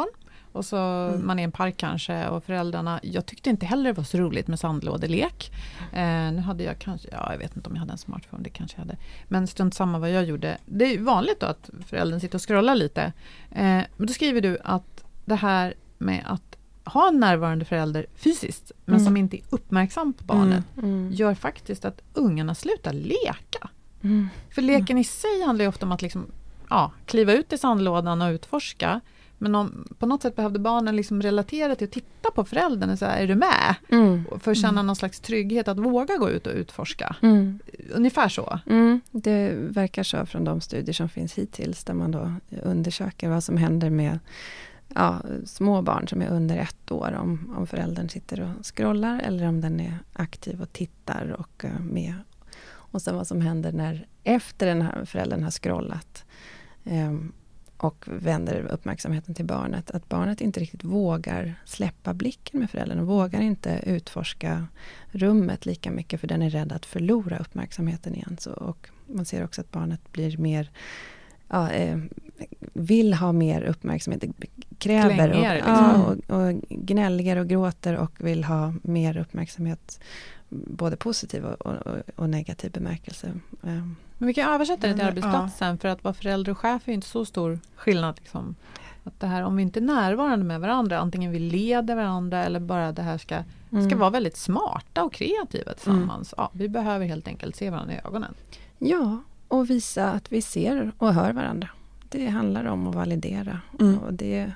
Och så mm. man är i en park kanske och föräldrarna, jag tyckte inte heller det var så roligt med sandlådelek. Eh, nu hade jag kanske, ja jag vet inte om jag hade en smartphone, det kanske jag hade. Men strunt samma vad jag gjorde. Det är vanligt då att föräldern sitter och scrollar lite. Eh, men då skriver du att det här med att ha en närvarande förälder fysiskt, men mm. som inte är uppmärksam på barnet, mm. Mm. gör faktiskt att ungarna slutar leka. Mm. För leken i sig handlar ju ofta om att liksom, ja, kliva ut i sandlådan och utforska. Men om, på något sätt behövde barnen liksom relatera till att titta på föräldern och säga, är du med? Mm. För att känna mm. någon slags trygghet att våga gå ut och utforska. Mm. Ungefär så. Mm. Det verkar så från de studier som finns hittills, där man då undersöker vad som händer med ja, små barn som är under ett år, om, om föräldern sitter och scrollar eller om den är aktiv och tittar och uh, med. Och sen vad som händer när efter den här föräldern har scrollat um, och vänder uppmärksamheten till barnet. Att barnet inte riktigt vågar släppa blicken med föräldern och vågar inte utforska rummet lika mycket, för den är rädd att förlora uppmärksamheten igen. Så, och man ser också att barnet blir mer ja, eh, vill ha mer uppmärksamhet, kräver och, liksom. ja, och, och gnälliger och gråter och vill ha mer uppmärksamhet, både positiv och, och, och negativ bemärkelse. Men vi kan översätta det till arbetsplatsen, ja. För att vara förälder och chef är inte så stor skillnad. Liksom. Att det här, om vi inte är närvarande med varandra, antingen vi leder varandra eller bara det här ska, mm. ska vara väldigt smarta och kreativa tillsammans. Mm. Ja, vi behöver helt enkelt se varandra i ögonen. Ja, och visa att vi ser och hör varandra. Det handlar om att validera. Mm. Och det,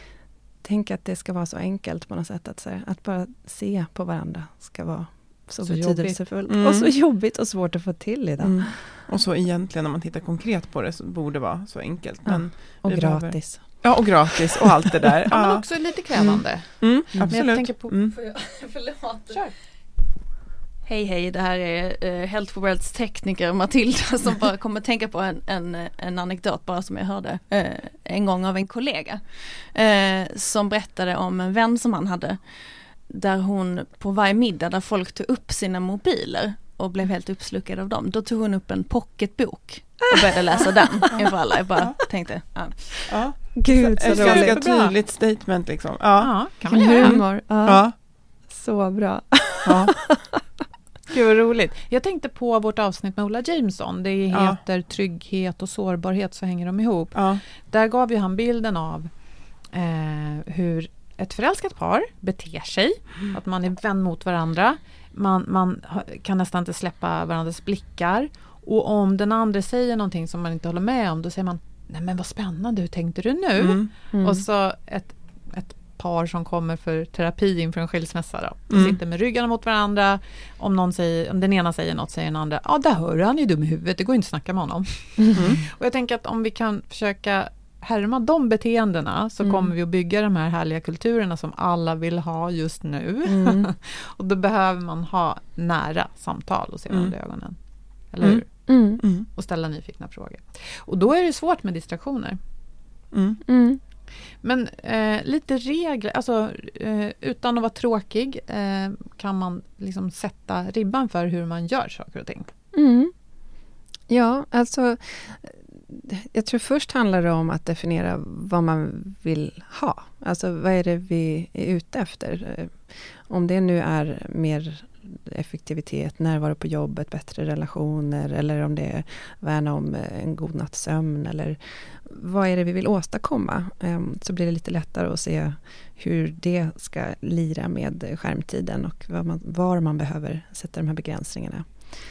tänk att det ska vara så enkelt på något sätt. Att, säga, att bara se på varandra ska vara så, så betydelsefullt. Mm. Och så jobbigt och svårt att få till idag. Mm. Och så egentligen när man tittar konkret på det så borde det vara så enkelt. Men ja. Och gratis. Behöver... Ja, och gratis och allt det där. Ja, men också lite krävande. Mm. Mm. Mm. Absolut. Men jag tänker på... Mm. Får jag, förlåt. Kör. Hej hej, det här är uh, Health for Worlds tekniker Matilda som bara kommer att tänka på en, en, en anekdot bara som jag hörde uh, en gång av en kollega uh, som berättade om en vän som han hade, där hon på varje middag där folk tog upp sina mobiler och blev helt uppslukad av dem, då tog hon upp en pocketbok och började läsa den inför alla. Jag bara tänkte, ja. Ja. Gud, så ett ganska tydligt statement liksom. Ja, ja kan man göra. Humor. Ja. Ja. Så bra. Ja. Gud vad roligt. Jag tänkte på vårt avsnitt med Ola Jameson. Det heter ja. Trygghet och sårbarhet, så hänger de ihop. Ja. Där gav ju han bilden av eh, hur ett förälskat par beter sig. Mm. Att man är vän mot varandra. Man, man kan nästan inte släppa varandras blickar. Och om den andra säger någonting som man inte håller med om, då säger man, nej men vad spännande, hur tänkte du nu? Mm. Mm. Och så ett, ett par som kommer för terapi inför en skilsmässa då. De mm. sitter med ryggarna mot varandra. Om, någon säger, om den ena säger något, säger den andra, ja där hör han är ju dum i huvudet, det går inte att snacka med honom. Mm. Och jag tänker att om vi kan försöka härma de beteendena, så mm. kommer vi att bygga de här härliga kulturerna som alla vill ha just nu. Mm. Och då behöver man ha nära samtal och se varandra i ögonen. Eller hur? Mm. Mm. Och ställa nyfikna frågor. Och då är det svårt med distraktioner. Mm. Mm. Men eh, lite regler, alltså eh, utan att vara tråkig eh, kan man liksom sätta ribban för hur man gör saker och ting. Mm. Ja, alltså jag tror först handlar det om att definiera vad man vill ha. Alltså vad är det vi är ute efter? Om det nu är mer effektivitet, närvaro på jobbet, bättre relationer, eller om det är värna om en god natts sömn, eller vad är det vi vill åstadkomma, så blir det lite lättare att se hur det ska lira med skärmtiden och var man, var man behöver sätta de här begränsningarna.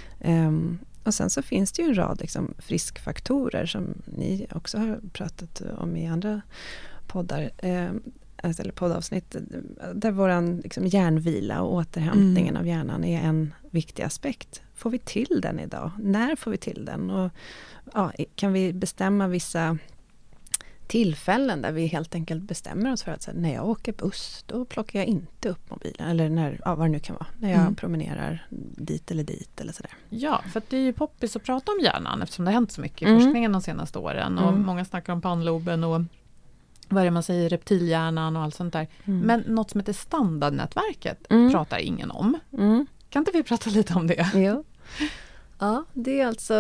Och sen så finns det ju en rad liksom friskfaktorer som ni också har pratat om i andra poddar, eller poddavsnitt, där våran liksom hjärnvila och återhämtningen mm. av hjärnan är en viktig aspekt. Får vi till den idag? När får vi till den? Och ja, kan vi bestämma vissa tillfällen där vi helt enkelt bestämmer oss för att så här, när jag åker buss, då plockar jag inte upp mobilen, eller när, ja, vad det nu kan vara, när jag mm. promenerar dit eller dit eller sådär. Ja, för att det är ju poppis att prata om hjärnan eftersom det har hänt så mycket i mm. forskningen de senaste åren och mm. många snackar om pannloben och vad är det man säger, reptilhjärnan och allt sånt där. Mm. Men något som heter standardnätverket mm. pratar ingen om. Mm. Kan inte vi prata lite om det? Jo. Ja, det är alltså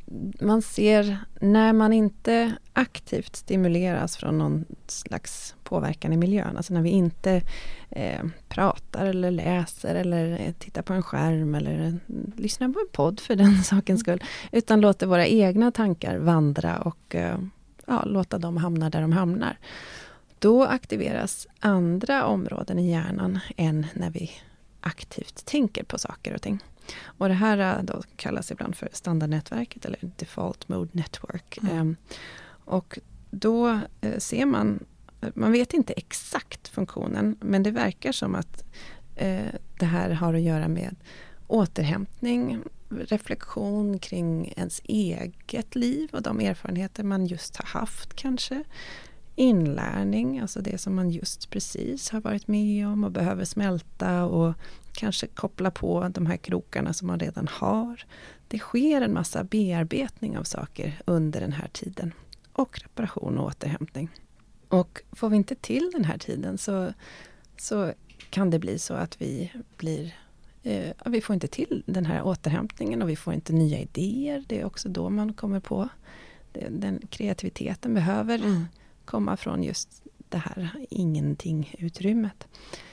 man ser när man inte aktivt stimuleras från någon slags påverkan i miljön. Alltså när vi inte eh, pratar eller läser eller tittar på en skärm eller lyssnar på en podd för den sakens skull. Utan låter våra egna tankar vandra och eh, ja, låta dem hamna där de hamnar. Då aktiveras andra områden i hjärnan än när vi aktivt tänker på saker och ting. Och det här då kallas ibland för standardnätverket eller default mode network. Mm. Um, och då uh, ser man, man vet inte exakt funktionen, men det verkar som att uh, det här har att göra med återhämtning, reflektion kring ens eget liv och de erfarenheter man just har haft kanske. Inlärning, alltså det som man just precis har varit med om och behöver smälta och kanske koppla på de här krokarna som man redan har. Det sker en massa bearbetning av saker under den här tiden. Och reparation och återhämtning. Och får vi inte till den här tiden så, så kan det bli så att vi blir... Eh, vi får inte till den här återhämtningen och vi får inte nya idéer. Det är också då man kommer på det, den kreativiteten behöver mm. komma från just det här ingenting-utrymmet.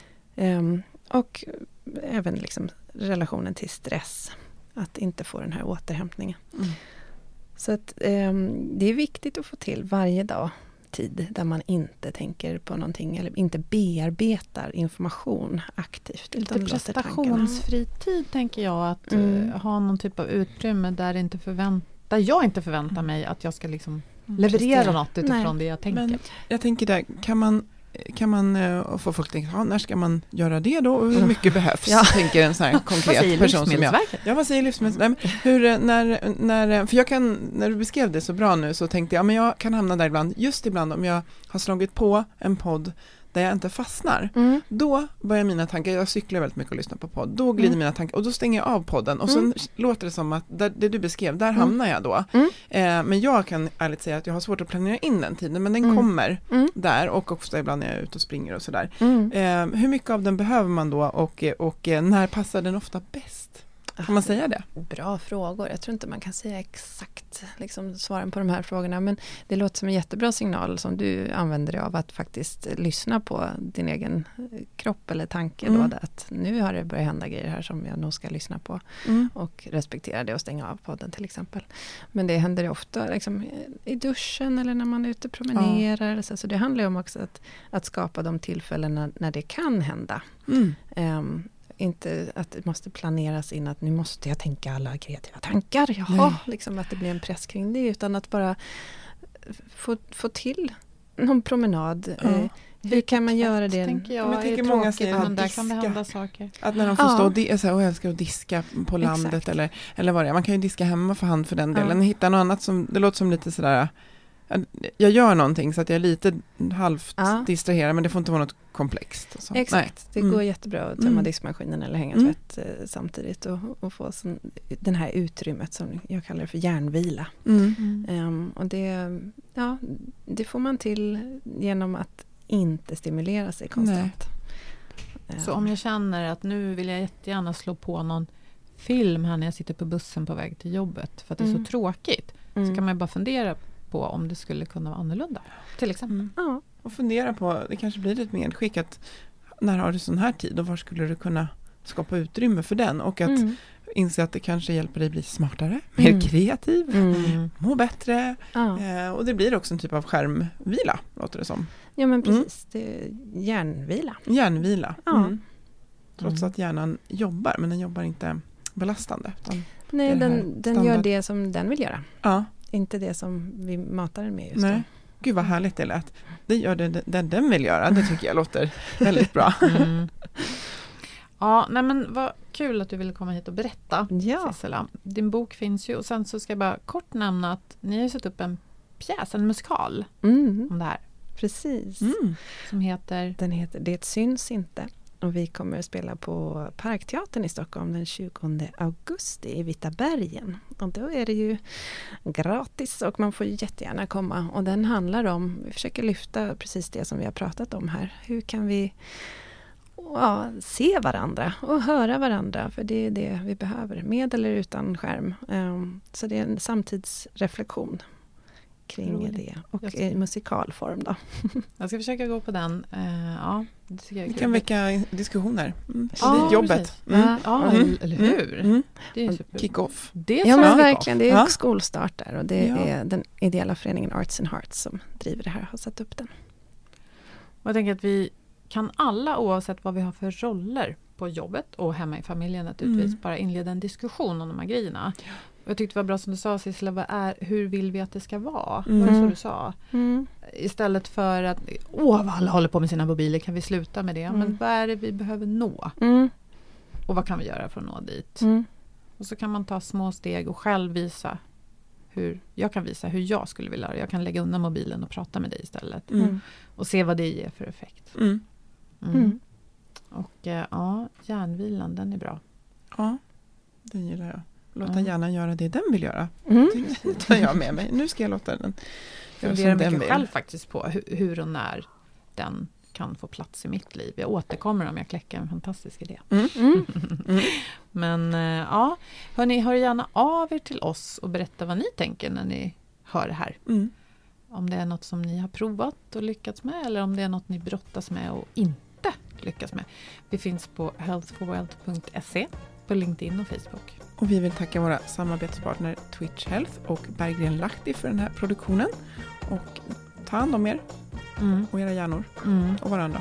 Um, och även liksom relationen till stress. Att inte få den här återhämtningen. Mm. Så att um, det är viktigt att få till varje dag tid där man inte tänker på någonting eller inte bearbetar information aktivt. Lite prestationsfri tid tänker jag att mm. uh, ha någon typ av utrymme där, inte förvänt- där jag inte förväntar mig att jag ska liksom mm. leverera Prestera. något utifrån Nej. det jag tänker. Men jag tänker där, kan man kan man uh, få folk att tänka, ja, när ska man göra det då? Och hur mycket behövs? Ja. Tänker en sån här konkret person som jag. Ja, vad säger Livsmedelsverket? Hur, när, när, för jag kan, när du beskrev det så bra nu så tänkte jag, men jag kan hamna där ibland, just ibland om jag har slagit på en podd där jag inte fastnar. Mm. Då börjar mina tankar, jag cyklar väldigt mycket och lyssnar på podd, då glider mm. mina tankar och då stänger jag av podden och mm. så låter det som att där, det du beskrev, där mm. hamnar jag då. Mm. Eh, men jag kan ärligt säga att jag har svårt att planera in den tiden, men den mm. kommer mm. där och också ibland när jag är ute och springer och sådär. Mm. Eh, hur mycket av den behöver man då och, och när passar den ofta bäst? Kan man säga det? Bra frågor. Jag tror inte man kan säga exakt liksom, svaren på de här frågorna. Men det låter som en jättebra signal som du använder dig av att faktiskt lyssna på din egen kropp eller tanke. Mm. Då, att nu har det börjat hända grejer här som jag nog ska lyssna på. Mm. Och respektera det och stänga av podden till exempel. Men det händer ju ofta liksom, i duschen eller när man är ute och promenerar. Ja. Så, så det handlar ju om också att, att skapa de tillfällena när det kan hända. Mm. Um, Inte att det måste planeras in att nu måste jag tänka alla kreativa tankar. Jaha, liksom att det blir en press kring det. Utan att bara få, få till någon promenad. Ja. Eh, hur kan man göra det? Tänker jag, jag tänker många säger att där kan det hända saker. Att när de får stå och di- så här, jag älskar att diska på landet eller, eller vad det är. Man kan ju diska hemma för hand för den delen. Ja. Hitta något annat som, det låter som lite sådär... Jag gör någonting så att jag är lite halvt ja. distraherad, men det får inte vara något komplext. Så. Exakt, Nej. det mm. går jättebra att tömma mm. diskmaskinen eller hänga mm. tvätt eh, samtidigt och, och få sån, den här utrymmet som jag kallar det för hjärnvila. Mm. Mm. Um, och det, ja, det får man till genom att inte stimulera sig konstant. Um. Så om jag känner att nu vill jag jättegärna slå på någon film här när jag sitter på bussen på väg till jobbet för att det är mm. så tråkigt, mm. så kan man bara fundera på om det skulle kunna vara annorlunda. Till exempel. Mm. Ja. Och fundera på, det kanske blir ett medskick att när har du sån här tid och var skulle du kunna skapa utrymme för den? Och att mm. inse att det kanske hjälper dig bli smartare, mer mm. kreativ, mm. må bättre. Ja. Eh, och det blir också en typ av skärmvila, låter det som. Ja, men precis. Mm. Det är hjärnvila. Hjärnvila. Ja. Mm. Trots mm. att hjärnan jobbar, men den jobbar inte belastande. Nej, den, den gör det som den vill göra. Ja. Inte det som vi matar den med just Nej. då. Gud vad härligt det lät. Det gör det, det, det den vill göra. Det tycker jag låter väldigt bra. Mm. Ja, nej men vad kul att du ville komma hit och berätta, ja. Sissela. Din bok finns ju och sen så ska jag bara kort nämna att ni har satt upp en pjäs, en musikal mm. om det här. Precis. Mm. Som heter? Den heter Det syns inte. Och vi kommer att spela på Parkteatern i Stockholm den tjugonde augusti i Vita bergen. Och då är det ju gratis och man får jättegärna komma. Och den handlar om, vi försöker lyfta precis det som vi har pratat om här. Hur kan vi ja, se varandra och höra varandra. För det är det vi behöver, med eller utan skärm. Um, så det är en samtidsreflektion kring Roligt. det. Och ska... i musikalform då. Jag ska försöka gå på den. Uh, ja, det tycker jag är vi kan väcka diskussioner. Mm. Ja, det är jobbet. Mm. Ja, mm. eller hur? Mm. Det är super. Kick-off. Det är ja, men kick-off. verkligen. Det är ja. skolstart där. Och det ja. är den ideella föreningen Arts and Hearts som driver det här och har satt upp den. Och jag tänker att vi kan alla, oavsett vad vi har för roller på jobbet och hemma i familjen naturligtvis, mm. bara inleda en diskussion om de här grejerna. Ja. Jag tyckte det var bra som du sa, Sissela, vad är, hur vill vi att det ska vara? Mm. Var det så du sa? Mm. Istället för att, åh vad alla håller på med sina mobiler, kan vi sluta med det? Mm. Men vad är det vi behöver nå? Mm. Och vad kan vi göra för att nå dit? Mm. Och så kan man ta små steg och själv visa hur, jag kan visa hur jag skulle vilja göra. Jag kan lägga undan mobilen och prata med dig istället. Mm. Och se vad det ger för effekt. Mm. Mm. Mm. Och äh, ja, hjärnvilan, den är bra. Ja, den gillar jag. Låta mm. hjärnan göra det den vill göra. Mm. Det tar jag med mig. Nu ska jag låta den göra som den vill. Jag funderar själv faktiskt på hur, hur och när den kan få plats i mitt liv. Jag återkommer om jag kläcker en fantastisk idé. Mm. Mm. Mm. Men äh, ja, hörni, hör gärna av er till oss och berätta vad ni tänker när ni hör det här. Mm. Om det är något som ni har provat och lyckats med, eller om det är något ni brottas med och inte lyckas med. Vi finns på health for wealth punkt se, på LinkedIn och Facebook. Och vi vill tacka våra samarbetspartner Twitch Health och Berggren Lahti för den här produktionen. Och ta hand om er mm. och era hjärnor mm. och varandra.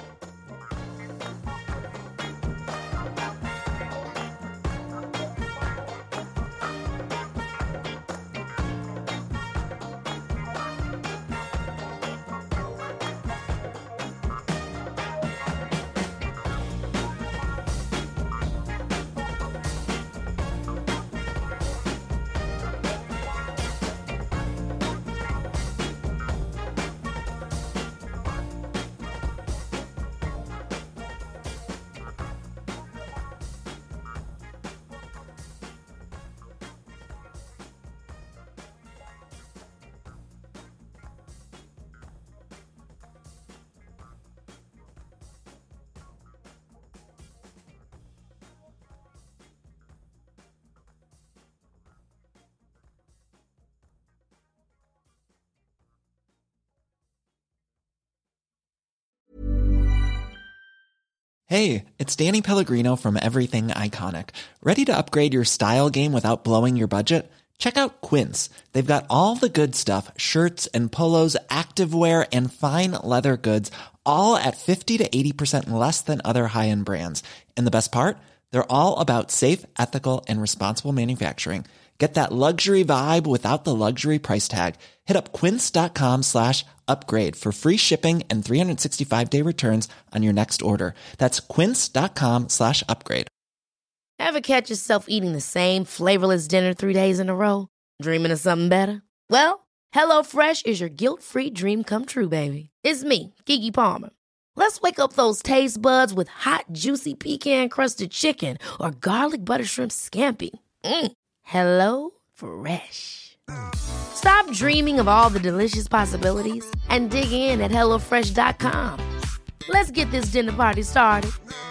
Hey, it's Danny Pellegrino from Everything Iconic. Ready to upgrade your style game without blowing your budget? Check out Quince. They've got all the good stuff, shirts and polos, activewear, and fine leather goods, all at fifty to eighty percent less than other high-end brands. And the best part? They're all about safe, ethical, and responsible manufacturing. Get that luxury vibe without the luxury price tag. Hit up quince.com slash upgrade for free shipping and three sixty-five day returns on your next order. That's quince.com slash upgrade. Ever catch yourself eating the same flavorless dinner three days in a row? Dreaming of something better? Well, HelloFresh is your guilt-free dream come true, baby. It's me, Keke Palmer. Let's wake up those taste buds with hot, juicy pecan-crusted chicken or garlic butter shrimp scampi. Mm. Hello Fresh. Stop dreaming of all the delicious possibilities and dig in at hello fresh dot com. Let's get this dinner party started.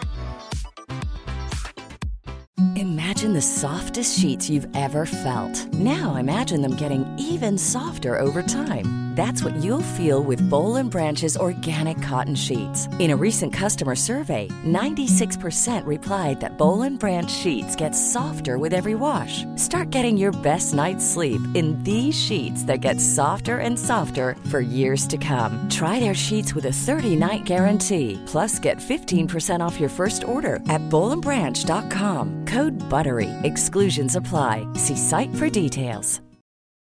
Imagine the softest sheets you've ever felt. Now imagine them getting even softer over time. That's what you'll feel with Boll and Branch's organic cotton sheets. In a recent customer survey, ninety-six percent replied that Boll and Branch sheets get softer with every wash. Start getting your best night's sleep in these sheets that get softer and softer for years to come. Try their sheets with a thirty-night guarantee. Plus, get fifteen percent off your first order at boll and branch dot com. Code BUTTERY. Exclusions apply. See site for details.